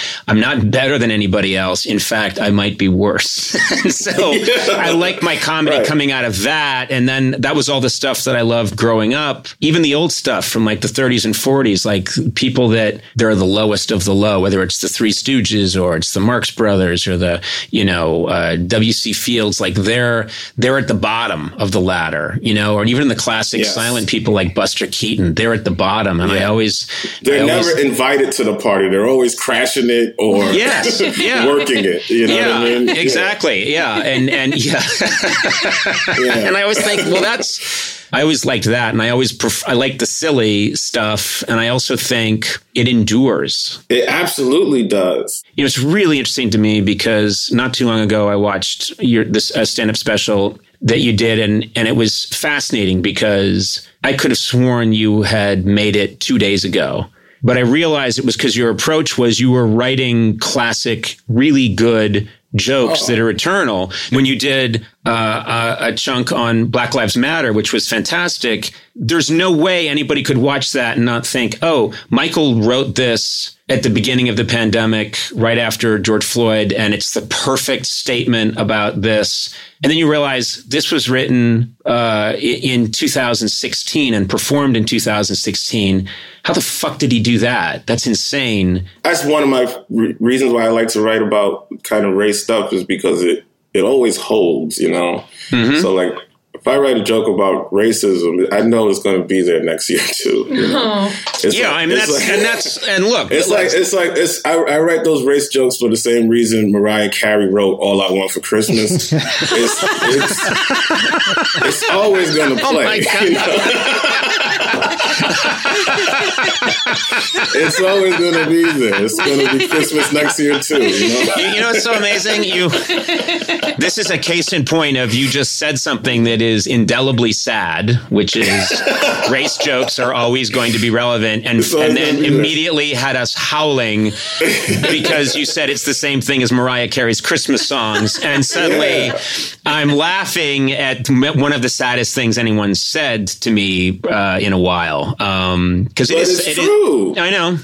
not better than anybody else. In fact, I might be worse. So I like my comedy coming out of that. And then that was all the stuff that I loved growing up. Even the old stuff from like the 30s and 40s, like people that they're the lowest of the low, whether it's the Three Stooges or it's the Marx Brothers or the, W.C. Fields, like they're at the bottom of the ladder, or even the classic silent people like Buster Keaton, they're at the bottom. And they're never invited to the party. They're always crashing it or working it. You know what I mean? Exactly. Yeah. And and I always think, I always liked that. And I like the silly stuff. And I also think it endures. It absolutely does. It's really interesting to me because not too long ago, I watched this stand-up special that you did. And it was fascinating because I could have sworn you had made it 2 days ago. But I realized it was because your approach was you were writing classic, really good jokes that are eternal. When you did a chunk on Black Lives Matter, which was fantastic. There's no way anybody could watch that and not think, oh, Michael wrote this at the beginning of the pandemic, right after George Floyd, and it's the perfect statement about this. And then you realize this was written in 2016 and performed in 2016. How the fuck did he do that? That's insane. That's one of my reasons why I like to write about kind of race stuff, is because it always holds, you know? Mm-hmm. So, like, if I write a joke about racism, I know it's going to be there next year too. You know? I write those race jokes for the same reason Mariah Carey wrote "All I Want for Christmas." it's always going to play. Oh my God. You know? It's always going to be there. It's going to be Christmas next year too. You know what's so amazing? This is a case in point of you just said something that is indelibly sad, which is race jokes are always going to be relevant, and then immediately had us howling because you said it's the same thing as Mariah Carey's Christmas songs, and suddenly I'm laughing at one of the saddest things anyone's said to me in a while. Because it's true. I know.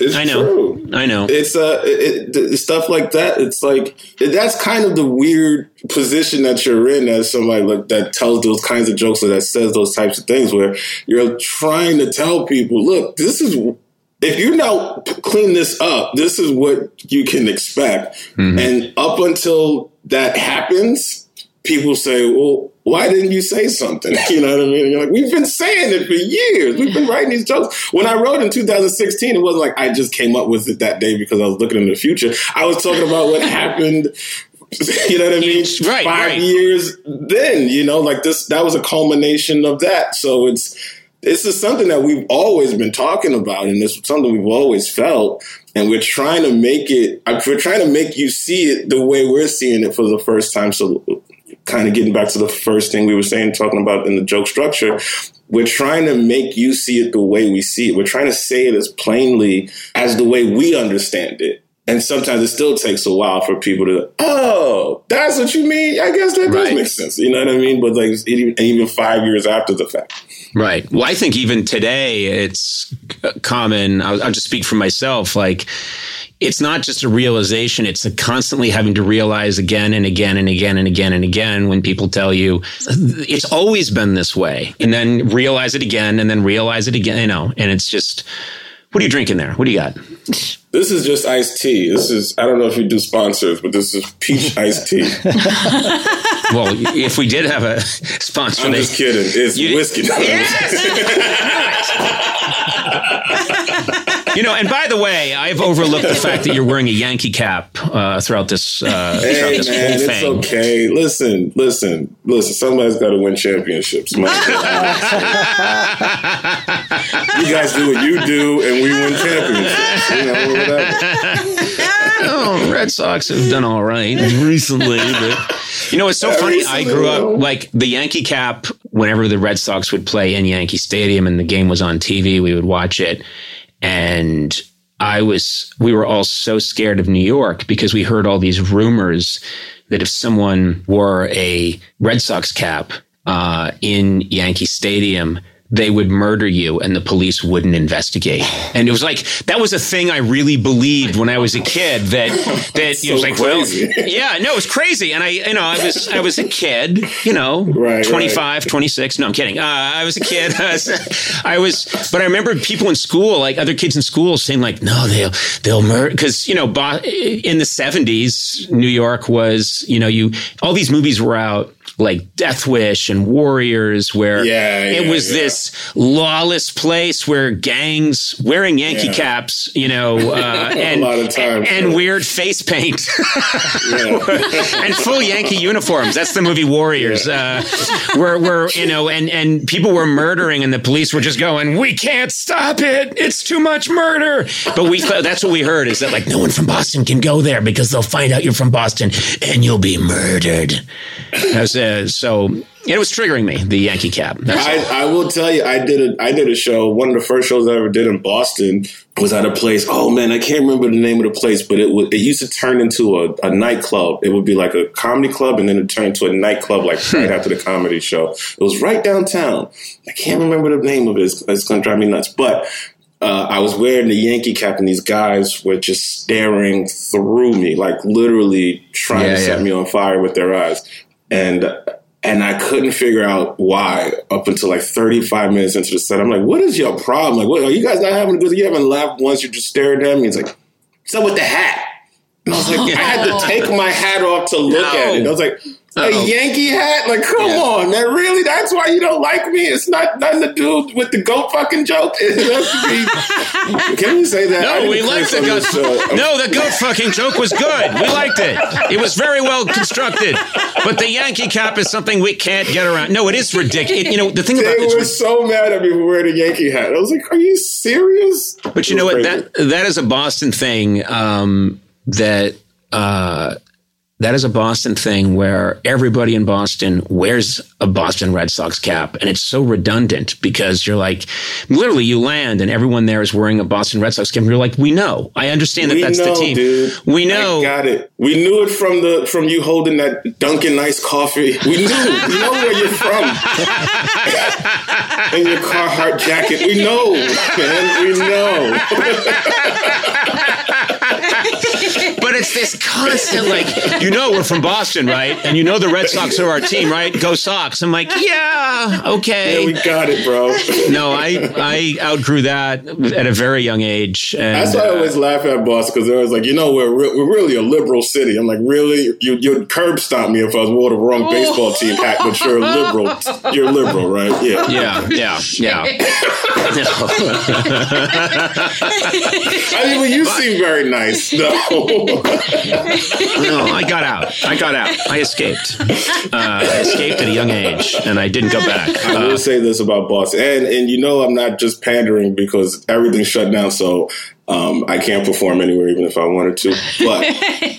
It's stuff like that. It's like that's kind of the weird position that you're in as somebody like that tells those kinds of jokes or that says those types of things, where you're trying to tell people, look, this is, if you now clean this up, this is what you can expect. Mm-hmm. And up until that happens, people say, well, why didn't you say something? You know what I mean? And you're like, we've been saying it for years. We've been writing these jokes. When I wrote in 2016, it wasn't like I just came up with it that day because I was looking into the future. I was talking about what happened. You know what I mean? Right, 5 years then, you know, like this, that was a culmination of that. So it's just something that we've always been talking about, and it's something we've always felt. And we're trying to make you see it the way we're seeing it for the first time. So kind of getting back to the first thing we were saying, talking about in the joke structure, we're trying to make you see it the way we see it. We're trying to say it as plainly as the way we understand it. And sometimes it still takes a while for people to, oh, that's what you mean? I guess that does make sense. You know what I mean? But like even 5 years after the fact. Right. Well, I think even today it's common. I'll just speak for myself. Like, it's not just a realization. It's a constantly having to realize again and again and again and again and again when people tell you it's always been this way, and then realize it again and then realize it again, you know, and it's just, what are you drinking there? What do you got? This is just iced tea. I don't know if you do sponsors, but this is peach iced tea. Well, if we did have a sponsor. I'm just kidding. It's whiskey. You know, and by the way, I've overlooked the fact that you're wearing a Yankee cap throughout this whole thing. It's okay. Listen. Somebody's got to win championships. You guys do what you do, and we win championships. You know, whatever. Oh, Red Sox have done all right recently, but you know, it's so funny. I grew up like the Yankee cap. Whenever the Red Sox would play in Yankee Stadium and the game was on TV, we would watch it. And we were all so scared of New York because we heard all these rumors that if someone wore a Red Sox cap in Yankee Stadium, they would murder you and the police wouldn't investigate. And it was like, that was a thing I really believed when I was a kid, that it was like, crazy. Well, yeah, no, it was crazy. And I was a kid, you know, 25, 26. No, I'm kidding. I was a kid. But I remember people in school, like other kids in school saying like, no, they'll murder. Cause, you know, in the 70s, New York was, you know, all these movies were out, like Death Wish and Warriors, where it was this lawless place where gangs wearing Yankee caps, you know, and a lot of times, and weird face paint and full Yankee uniforms. That's the movie Warriors, where you know, and people were murdering, and the police were just going, "We can't stop it. It's too much murder." But that's what we heard, is that like no one from Boston can go there because they'll find out you're from Boston and you'll be murdered. So It was triggering me, the Yankee cap. I will tell you, I did a show. One of the first shows I ever did in Boston was at a place. Oh man, I can't remember the name of the place, but it used to turn into a nightclub. It would be like a comedy club, and then it turned into a nightclub like right after the comedy show. It was right downtown. I can't remember the name of it. It's going to drive me nuts. But I was wearing the Yankee cap, and these guys were just staring through me, like literally trying to set me on fire with their eyes. And I couldn't figure out why up until like 35 minutes into the set. I'm like, what is your problem? Like, what, are you guys not having a good? You haven't laughed once. You're just staring at me. He's like, what's up with the hat? And I was like, I had to take my hat off to look at it. I was like, a Yankee hat? Like, come on, man. Really? That's why you don't like me? It's not nothing to do with the goat fucking joke. It has to be. Can you say that? No, we liked the goat. No, the goat fucking joke was good. We liked it. It was very well constructed. But the Yankee cap is something we can't get around. No, it is ridiculous. The thing about they were so mad at me for wearing a Yankee hat. I was like, are you serious? But you know what? That is a Boston thing. That is a Boston thing where everybody in Boston wears a Boston Red Sox cap. And it's so redundant because you're like, literally you land and everyone there is wearing a Boston Red Sox cap. And you're like, we know. I understand that that's the team. Dude. We know. I got it. We knew it from you holding that Dunkin' Nice coffee. We knew. We know where you're from. And your Carhartt jacket. We know, man. We know. But it's this constant, like, we're from Boston, right? And the Red Sox are our team, right? Go Sox. I'm like, yeah, okay. Yeah, we got it, bro. No, I outgrew that at a very young age. And, that's why I always laugh at Boston, because they're always like, we're really a liberal city. I'm like, really? You'd curb stomp me if I wore the wrong baseball team hat, but you're a liberal. You're liberal, right? Yeah. Yeah. I mean, well, you seem very nice, though. No, I got out. I escaped. I escaped at a young age, and I didn't go back. I will say this about Boston, and I'm not just pandering because everything's shut down, so I can't perform anywhere even if I wanted to. But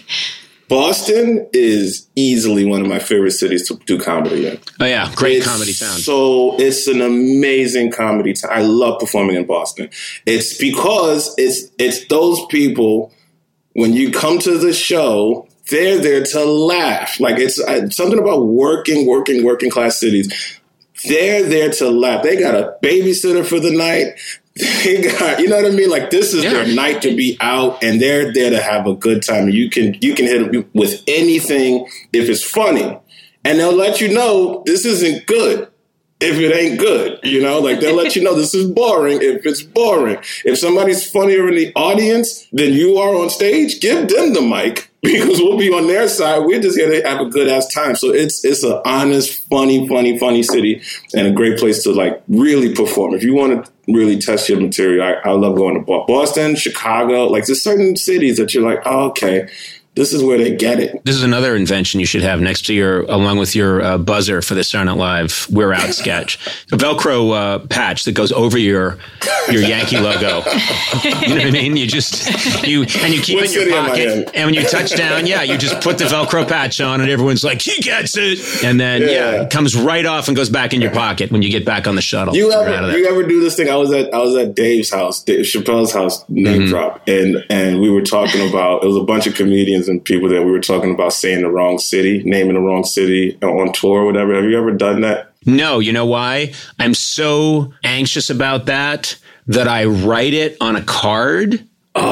Boston is easily one of my favorite cities to do comedy in. Oh yeah, great comedy town. So it's an amazing comedy town. I love performing in Boston. It's because it's those people. When you come to the show, they're there to laugh. Like it's something about working class cities. They're there to laugh. They got a babysitter for the night. They got, you know what I mean? Like this is their night to be out, and they're there to have a good time. You can hit them with anything if it's funny, and they'll let you know this isn't good if it ain't good. Like they'll let you know this is boring if it's boring. If somebody's funnier in the audience than you are on stage, give them the mic because we'll be on their side. We're just here to have a good ass time. So it's an honest, funny city and a great place to like really perform. If you want to really test your material, I love going to Boston, Chicago. Like there's certain cities that you're like, oh, okay, this is where they get it. This is another invention you should have next to along with your buzzer for the Saturday Night Live We're Out sketch. A Velcro patch that goes over your Yankee logo. You know what I mean? You keep it in your pocket. And when you touch down, you just put the Velcro patch on and everyone's like, he gets it. And then, it comes right off and goes back in your pocket when you get back on the shuttle. You ever do this thing? I was at Dave's house, Dave Chappelle's house, name drop. And we were talking about, it was a bunch of comedians and people that we were talking about saying the wrong city, naming the wrong city on tour or whatever. Have you ever done that? No. You know why? I'm so anxious about that I write it on a card.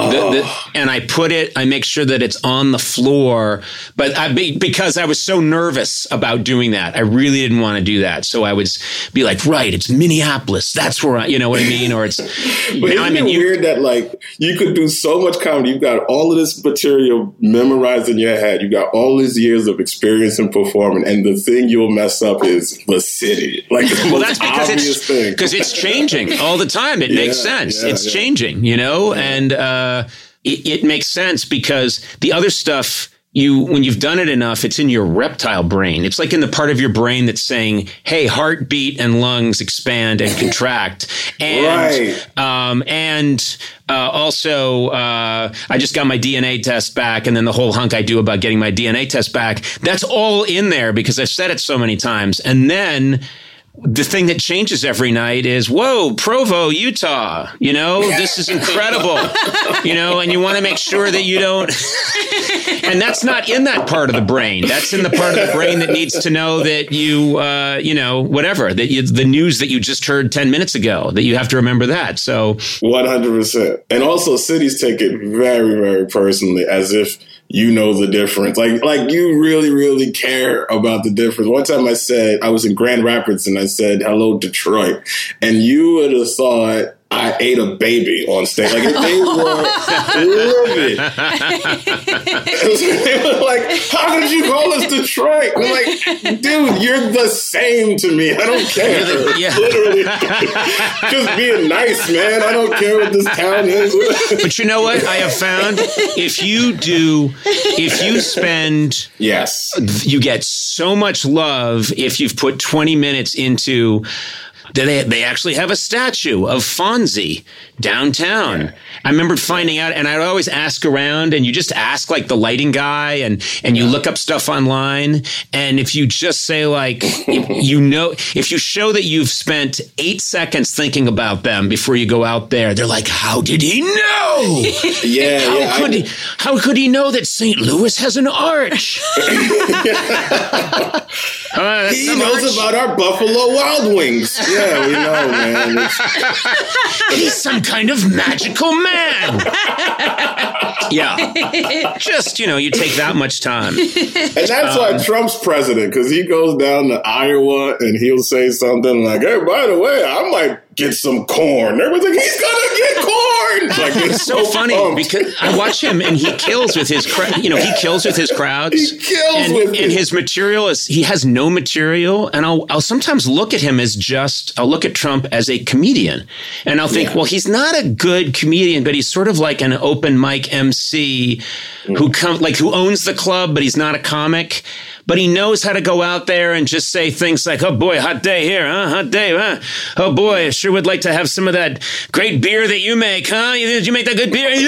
And I make sure that it's on the floor, but because I was so nervous about doing that, I really didn't want to do that. So I would be like, right, it's Minneapolis. That's where you know what I mean? Or it's, but isn't it weird that like you could do so much comedy. You've got all of this material memorized in your head. You got all these years of experience in performing. And the thing you'll mess up is the city. Like the most obvious thing. Because it's changing all the time. It makes sense. It's changing, and, it makes sense because the other stuff when you've done it enough, it's in your reptile brain. It's like in the part of your brain that's saying, hey, heartbeat and lungs expand and contract. And, also, I just got my DNA test back, and then the whole hunk I do about getting my DNA test back. That's all in there because I've said it so many times. And then the thing that changes every night is, whoa, Provo, Utah, this is incredible, and you want to make sure that you don't. And that's not in that part of the brain. That's in the part of the brain that needs to know that you, whatever, the news that you just heard 10 minutes ago, that you have to remember that. So 100%. And also cities take it very, very personally, as if you know the difference. Like you really, really care about the difference. One time I was in Grand Rapids and I said, hello, Detroit. And you would have thought I ate a baby on stage. Like, they were livid. They were like, how did you call us Detroit? I'm like, dude, you're the same to me. I don't care. Literally. Just being nice, man. I don't care what this town is. But you know what I have found? If you spend... Yes. You get so much love if you've put 20 minutes into... They actually have a statue of Fonzie downtown. Yeah. I remember finding out, and I'd always ask around, and you just ask like the lighting guy, and you look up stuff online, and if you just say like, if you show that you've spent 8 seconds thinking about them before you go out there, they're like, how did he know? How could he know that St. Louis has an arch? He knows about our Buffalo Wild Wings. Yeah, we know, man. He's some kind of magical man. Yeah. Just, you take that much time. And that's why Trump's president, because he goes down to Iowa and he'll say something like, hey, by the way, I might get some corn. Everybody's like, he's going to get corn. Like, it's so funny because I watch him and he kills with his crowds. He kills with his crowds. He kills with it. And his material he has no material. And I'll sometimes look at him I'll look at Trump as a comedian. And I'll think, well, he's not a good comedian, but he's sort of like an open mic MC who owns the club, but he's not a comic. But he knows how to go out there and just say things like, oh, boy, hot day here, huh? Hot day, huh? Oh, boy, I sure would like to have some of that great beer that you make, huh? Did you make that good beer? And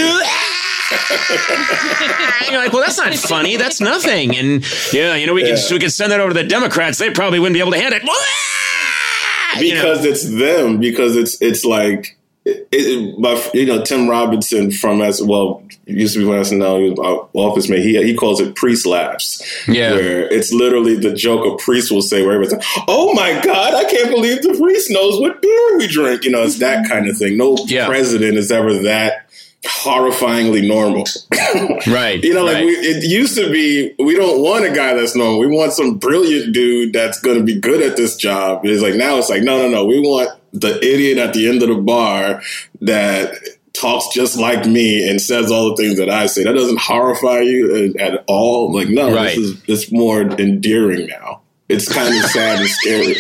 you're like, well, that's not funny. That's nothing. And, we could send that over to the Democrats. They probably wouldn't be able to handle it. Because it's them. Because it's like... Tim Robinson from used to be from SNL, he was our office mate. He calls it priest laughs. Yeah, where it's literally the joke a priest will say, where everybody's like, "Oh my God, I can't believe the priest knows what beer we drink." It's that kind of thing. No president is ever that horrifyingly normal. Right. It used to be, we don't want a guy that's normal. We want some brilliant dude that's going to be good at this job. It's like, now it's like, no. We want the idiot at the end of the bar that talks just like me and says all the things that I say. That doesn't horrify you at all. Like, no, right. It's more endearing now. It's kind of sad and scary.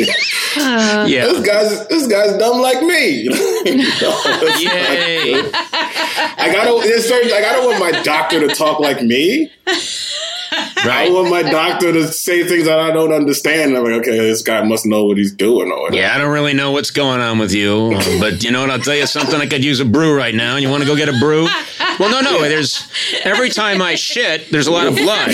This guy's dumb like me. Yay! I don't want my doctor to talk like me. Right. I want my doctor to say things that I don't understand. I'm like, okay, this guy must know what he's doing. I don't really know what's going on with you, but you know what? I'll tell you something. I could use a brew right now. You want to go get a brew? Well, no. Every time I shit, there's a lot of blood.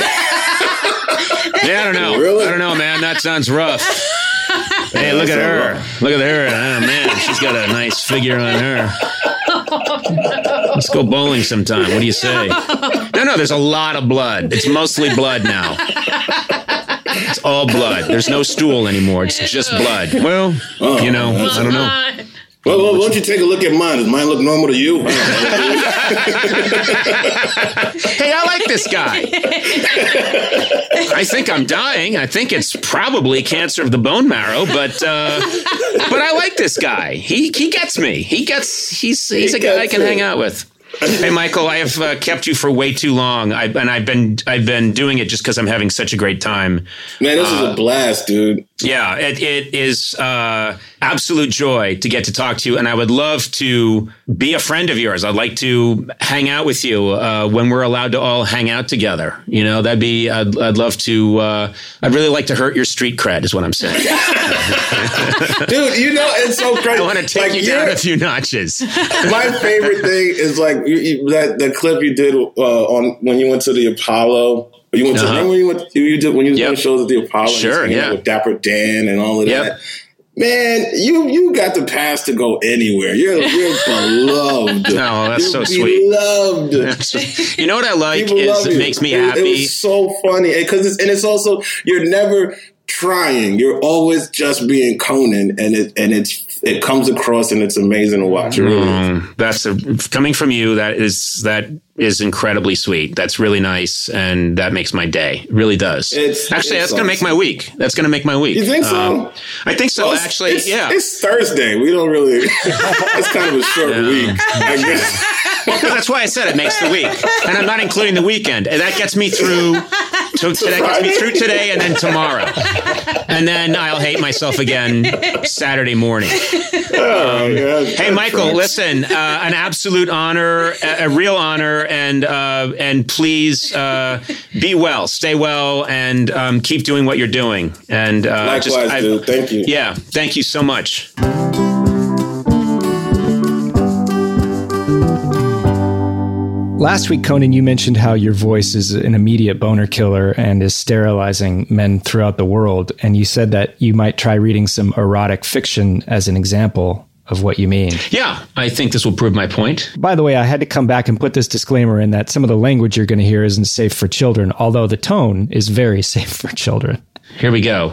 I don't know. Really? I don't know, man. That sounds rough. Hey, look at her. Look at her. Oh, man, she's got a nice figure on her. Let's go bowling sometime. What do you say? No, there's a lot of blood. It's mostly blood now. It's all blood. There's no stool anymore. It's just blood. Well, I don't know. Well, why don't you take a look at mine? Does mine look normal to you? Hey, I like this guy. I think I'm dying. I think it's probably cancer of the bone marrow, but I like this guy. He gets me. He's a guy I can hang out with. Hey, Michael, I have kept you for way too long, I've been doing it just because I'm having such a great time. Man, this is a blast, dude. Yeah, it is absolute joy to get to talk to you, and I would love to be a friend of yours. I'd like to hang out with you when we're allowed to all hang out together. You know, that'd be. I'd love to. I'd really like to hurt your street cred, is what I'm saying. Dude, you know, it's so crazy. I want to take you down a few notches. My favorite thing is like that clip you did on when you went to the Apollo. You went to remember when you did doing shows at the Apollo? Sure, with Dapper Dan and all of that. Man, you got the pass to go anywhere. You're beloved. Oh, that's so sweet. Beloved. You know what I like is it makes me happy. It was so funny because it's also you're never trying. You're always just being Conan, and it comes across, and it's amazing to watch. It really that's coming from you. That is incredibly sweet. That's really nice, and that makes my day. It really does. That's going to make my week. That's going to make my week. You think so? I think so. Well, actually, it's Thursday. We don't really. It's kind of a short week, I guess. Well, that's why I said it makes the week, and I'm not including the weekend. And that gets me through. That gets me through today and then tomorrow, and then I'll hate myself again Saturday morning. Hey, Michael, listen, an absolute honor, a real honor, and please be well, stay well, and keep doing what you're doing. And likewise, dude. Thank you. Yeah, thank you so much. Last week, Conan, you mentioned how your voice is an immediate boner killer and is sterilizing men throughout the world. And you said that you might try reading some erotic fiction as an example of what you mean. Yeah, I think this will prove my point. By the way, I had to come back and put this disclaimer in that some of the language you're going to hear isn't safe for children, although the tone is very safe for children. Here we go.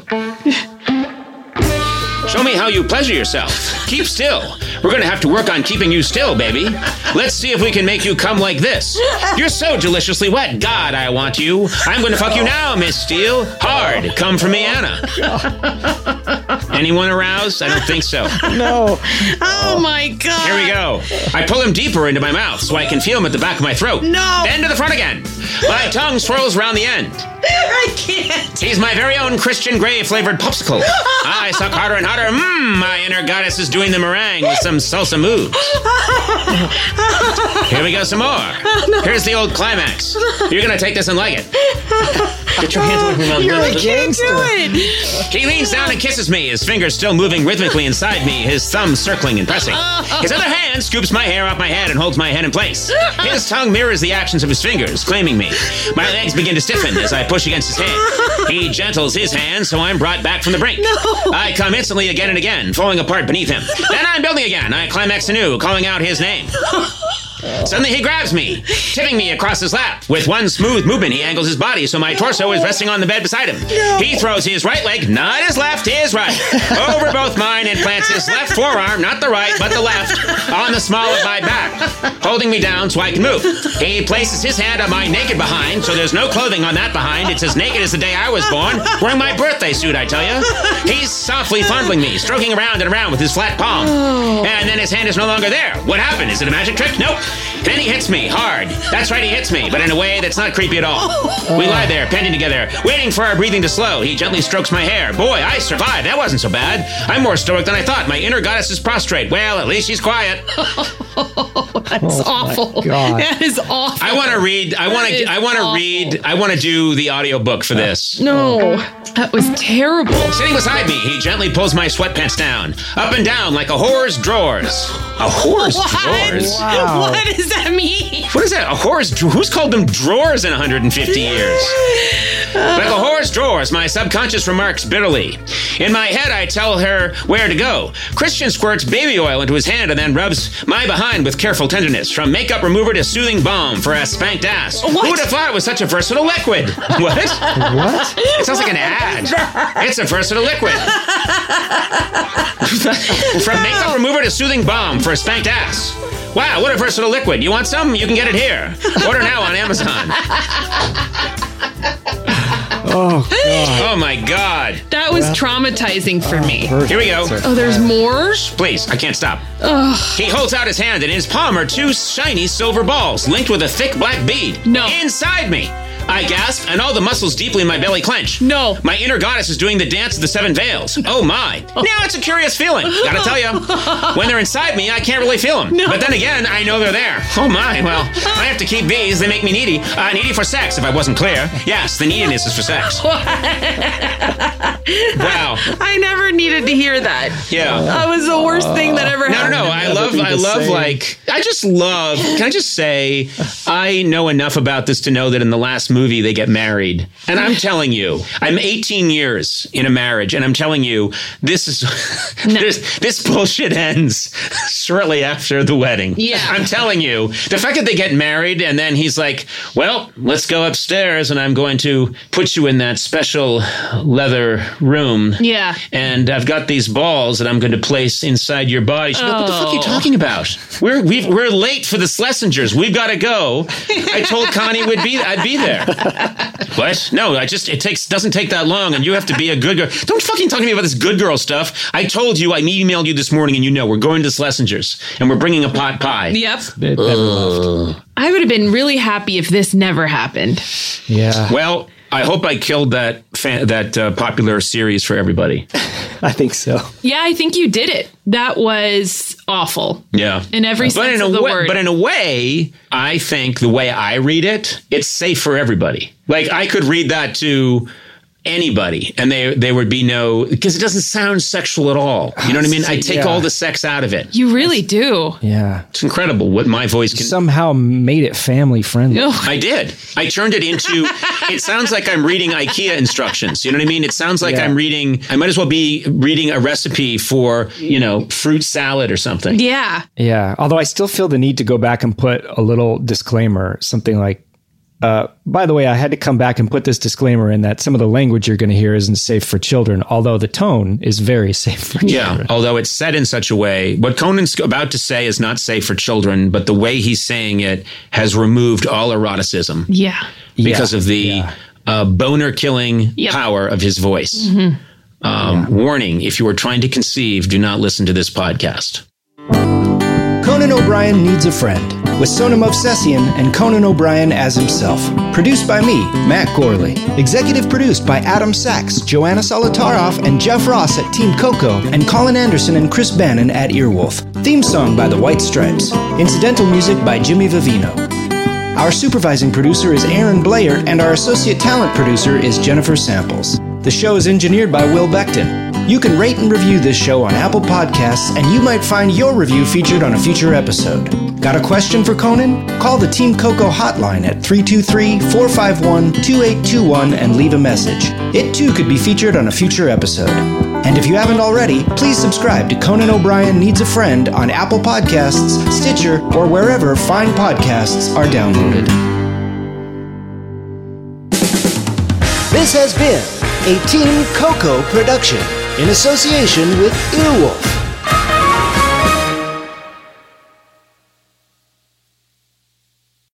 Show me how you pleasure yourself. Keep still. We're going to have to work on keeping you still, baby. Let's see if we can make you come like this. You're so deliciously wet. God, I want you. I'm going to fuck you now, Miss Steele. Hard. Come for me, Anna. Anyone aroused? I don't think so. No. Oh, my God. Here we go. I pull him deeper into my mouth so I can feel him at the back of my throat. No. Then to the front again. My tongue swirls around the end. I can't. He's my very own Christian Grey flavored popsicle. I suck harder and harder. My inner goddess is doing the meringue with some salsa moves. Here we go some more. Here's the old climax. You're going to take this and like it. Get your hands away from me. You're a gangster. He leans down and kisses me, his fingers still moving rhythmically inside me, his thumb circling and pressing. His other hand scoops my hair off my head and holds my head in place. His tongue mirrors the actions of his fingers, claiming me. My legs begin to stiffen as I push against his hand. He gentles his hand, so I'm brought back from the brink. I come instantly again and again, falling apart beneath him. Then I'm building again. I climax anew, calling out his name. Suddenly he grabs me, tipping me across his lap. With one smooth movement, he angles his body so my torso is resting on the bed beside him. He throws his right leg, not his left, his right, over both mine and plants his left forearm, not the right, but the left, on the small of my back, holding me down so I can move. He places his hand on my naked behind, so there's no clothing on that behind. It's as naked as the day I was born, wearing my birthday suit, I tell you. He's softly fondling me, stroking around and around with his flat palm. And then his hand is no longer there. What happened? Is it a magic trick? Nope. Then he hits me hard. That's right, he hits me, but in a way that's not creepy at all. We lie there, panting together, waiting for our breathing to slow. He gently strokes my hair. Boy, I survived. That wasn't so bad. I'm more stoic than I thought. My inner goddess is prostrate. Well, at least she's quiet. That's awful. That is awful. I want to read. I want to do the audiobook for this. No, that was terrible. Sitting beside me, he gently pulls my sweatpants down, up and down like a whore's drawers. A whore's drawers? Wow. What does that mean? What is that? A whore's who's called them drawers in 150 years? Like a whore's drawers, my subconscious remarks bitterly. In my head, I tell her where to go. Christian squirts baby oil into his hand and then rubs my behind with careful tenderness. From makeup remover to soothing balm for a spanked ass. What? Who would have thought it was such a versatile liquid? What? What? It sounds like an ad. It's a versatile liquid. From makeup remover to soothing balm for a spanked ass. Wow, what a versatile liquid. You want some? You can get it here. Order now on Amazon. Oh, God. Oh, my God. That was traumatizing for me. Here we go. Oh, there's more? Please, I can't stop. Ugh. He holds out his hand, and in his palm are two shiny silver balls linked with a thick black bead. No. Inside me. I gasp, and all the muscles deeply in my belly clench. No. My inner goddess is doing the dance of the 7 veils. Oh my. Now it's a curious feeling. Gotta tell you. When they're inside me, I can't really feel them. No. But then again, I know they're there. Oh my, well, I have to keep these. They make me needy. Needy for sex, if I wasn't clear. Yes, the neediness is for sex. Wow. I never needed to hear that. Yeah. That was the worst thing that ever happened. No. I just say, I know enough about this to know that in the last movie they get married. And I'm telling you, I'm 18 years in a marriage, and I'm telling you, this is this bullshit ends shortly after the wedding. Yeah. I'm telling you, the fact that they get married and then he's like, well, let's go upstairs and I'm going to put you in that special leather room. Yeah. And I've got these balls that I'm going to place inside your body. She's like, what the fuck are you talking about? We're late for the Schlesingers. We've got to go. I told Connie I'd be there. What? No, it doesn't take that long, and you have to be a good girl. Don't fucking talk to me about this good girl stuff. I told you, I emailed you this morning, and we're going to Schlesingers, and we're bringing a pot pie. Yep. I would have been really happy if this never happened. Yeah. Well, I hope I killed that popular series for everybody. I think so. Yeah, I think you did it. That was awful. Yeah. In every sense of the word. But in a way, I think the way I read it, it's safe for everybody. Like, I could read that to anybody, and there would be because it doesn't sound sexual at all. You know what I mean? I take all the sex out of it. You really do. Yeah. It's incredible what my voice can... Somehow made it family friendly. I did. I turned it into... It sounds like I'm reading IKEA instructions. You know what I mean? It sounds like I might as well be reading a recipe for, fruit salad or something. Yeah. Yeah. Although I still feel the need to go back and put a little disclaimer, something like, by the way, I had to come back and put this disclaimer in that some of the language you're going to hear isn't safe for children, although the tone is very safe for children. Yeah, although it's said in such a way, what Conan's about to say is not safe for children, but the way he's saying it has removed all eroticism. Yeah. Because of the boner-killing power of his voice. Mm-hmm. Warning, if you are trying to conceive, do not listen to this podcast. Conan O'Brien Needs a Friend, with Sona Movsesian and Conan O'Brien as himself. Produced by me, Matt Gorley. Executive produced by Adam Sachs, Joanna Solitaroff, and Jeff Ross at Team Coco, and Colin Anderson and Chris Bannon at Earwolf. Theme song by the White Stripes. Incidental music by Jimmy Vivino. Our supervising producer is Aaron Blair, and our associate talent producer is Jennifer Samples. The show is engineered by Will Beckton. You can rate and review this show on Apple Podcasts, and you might find your review featured on a future episode. Got a question for Conan? Call the Team Coco hotline at 323-451-2821 and leave a message. It too could be featured on a future episode. And if you haven't already, please subscribe to Conan O'Brien Needs a Friend on Apple Podcasts, Stitcher, or wherever fine podcasts are downloaded. This has been a Team Coco production in association with Earwolf.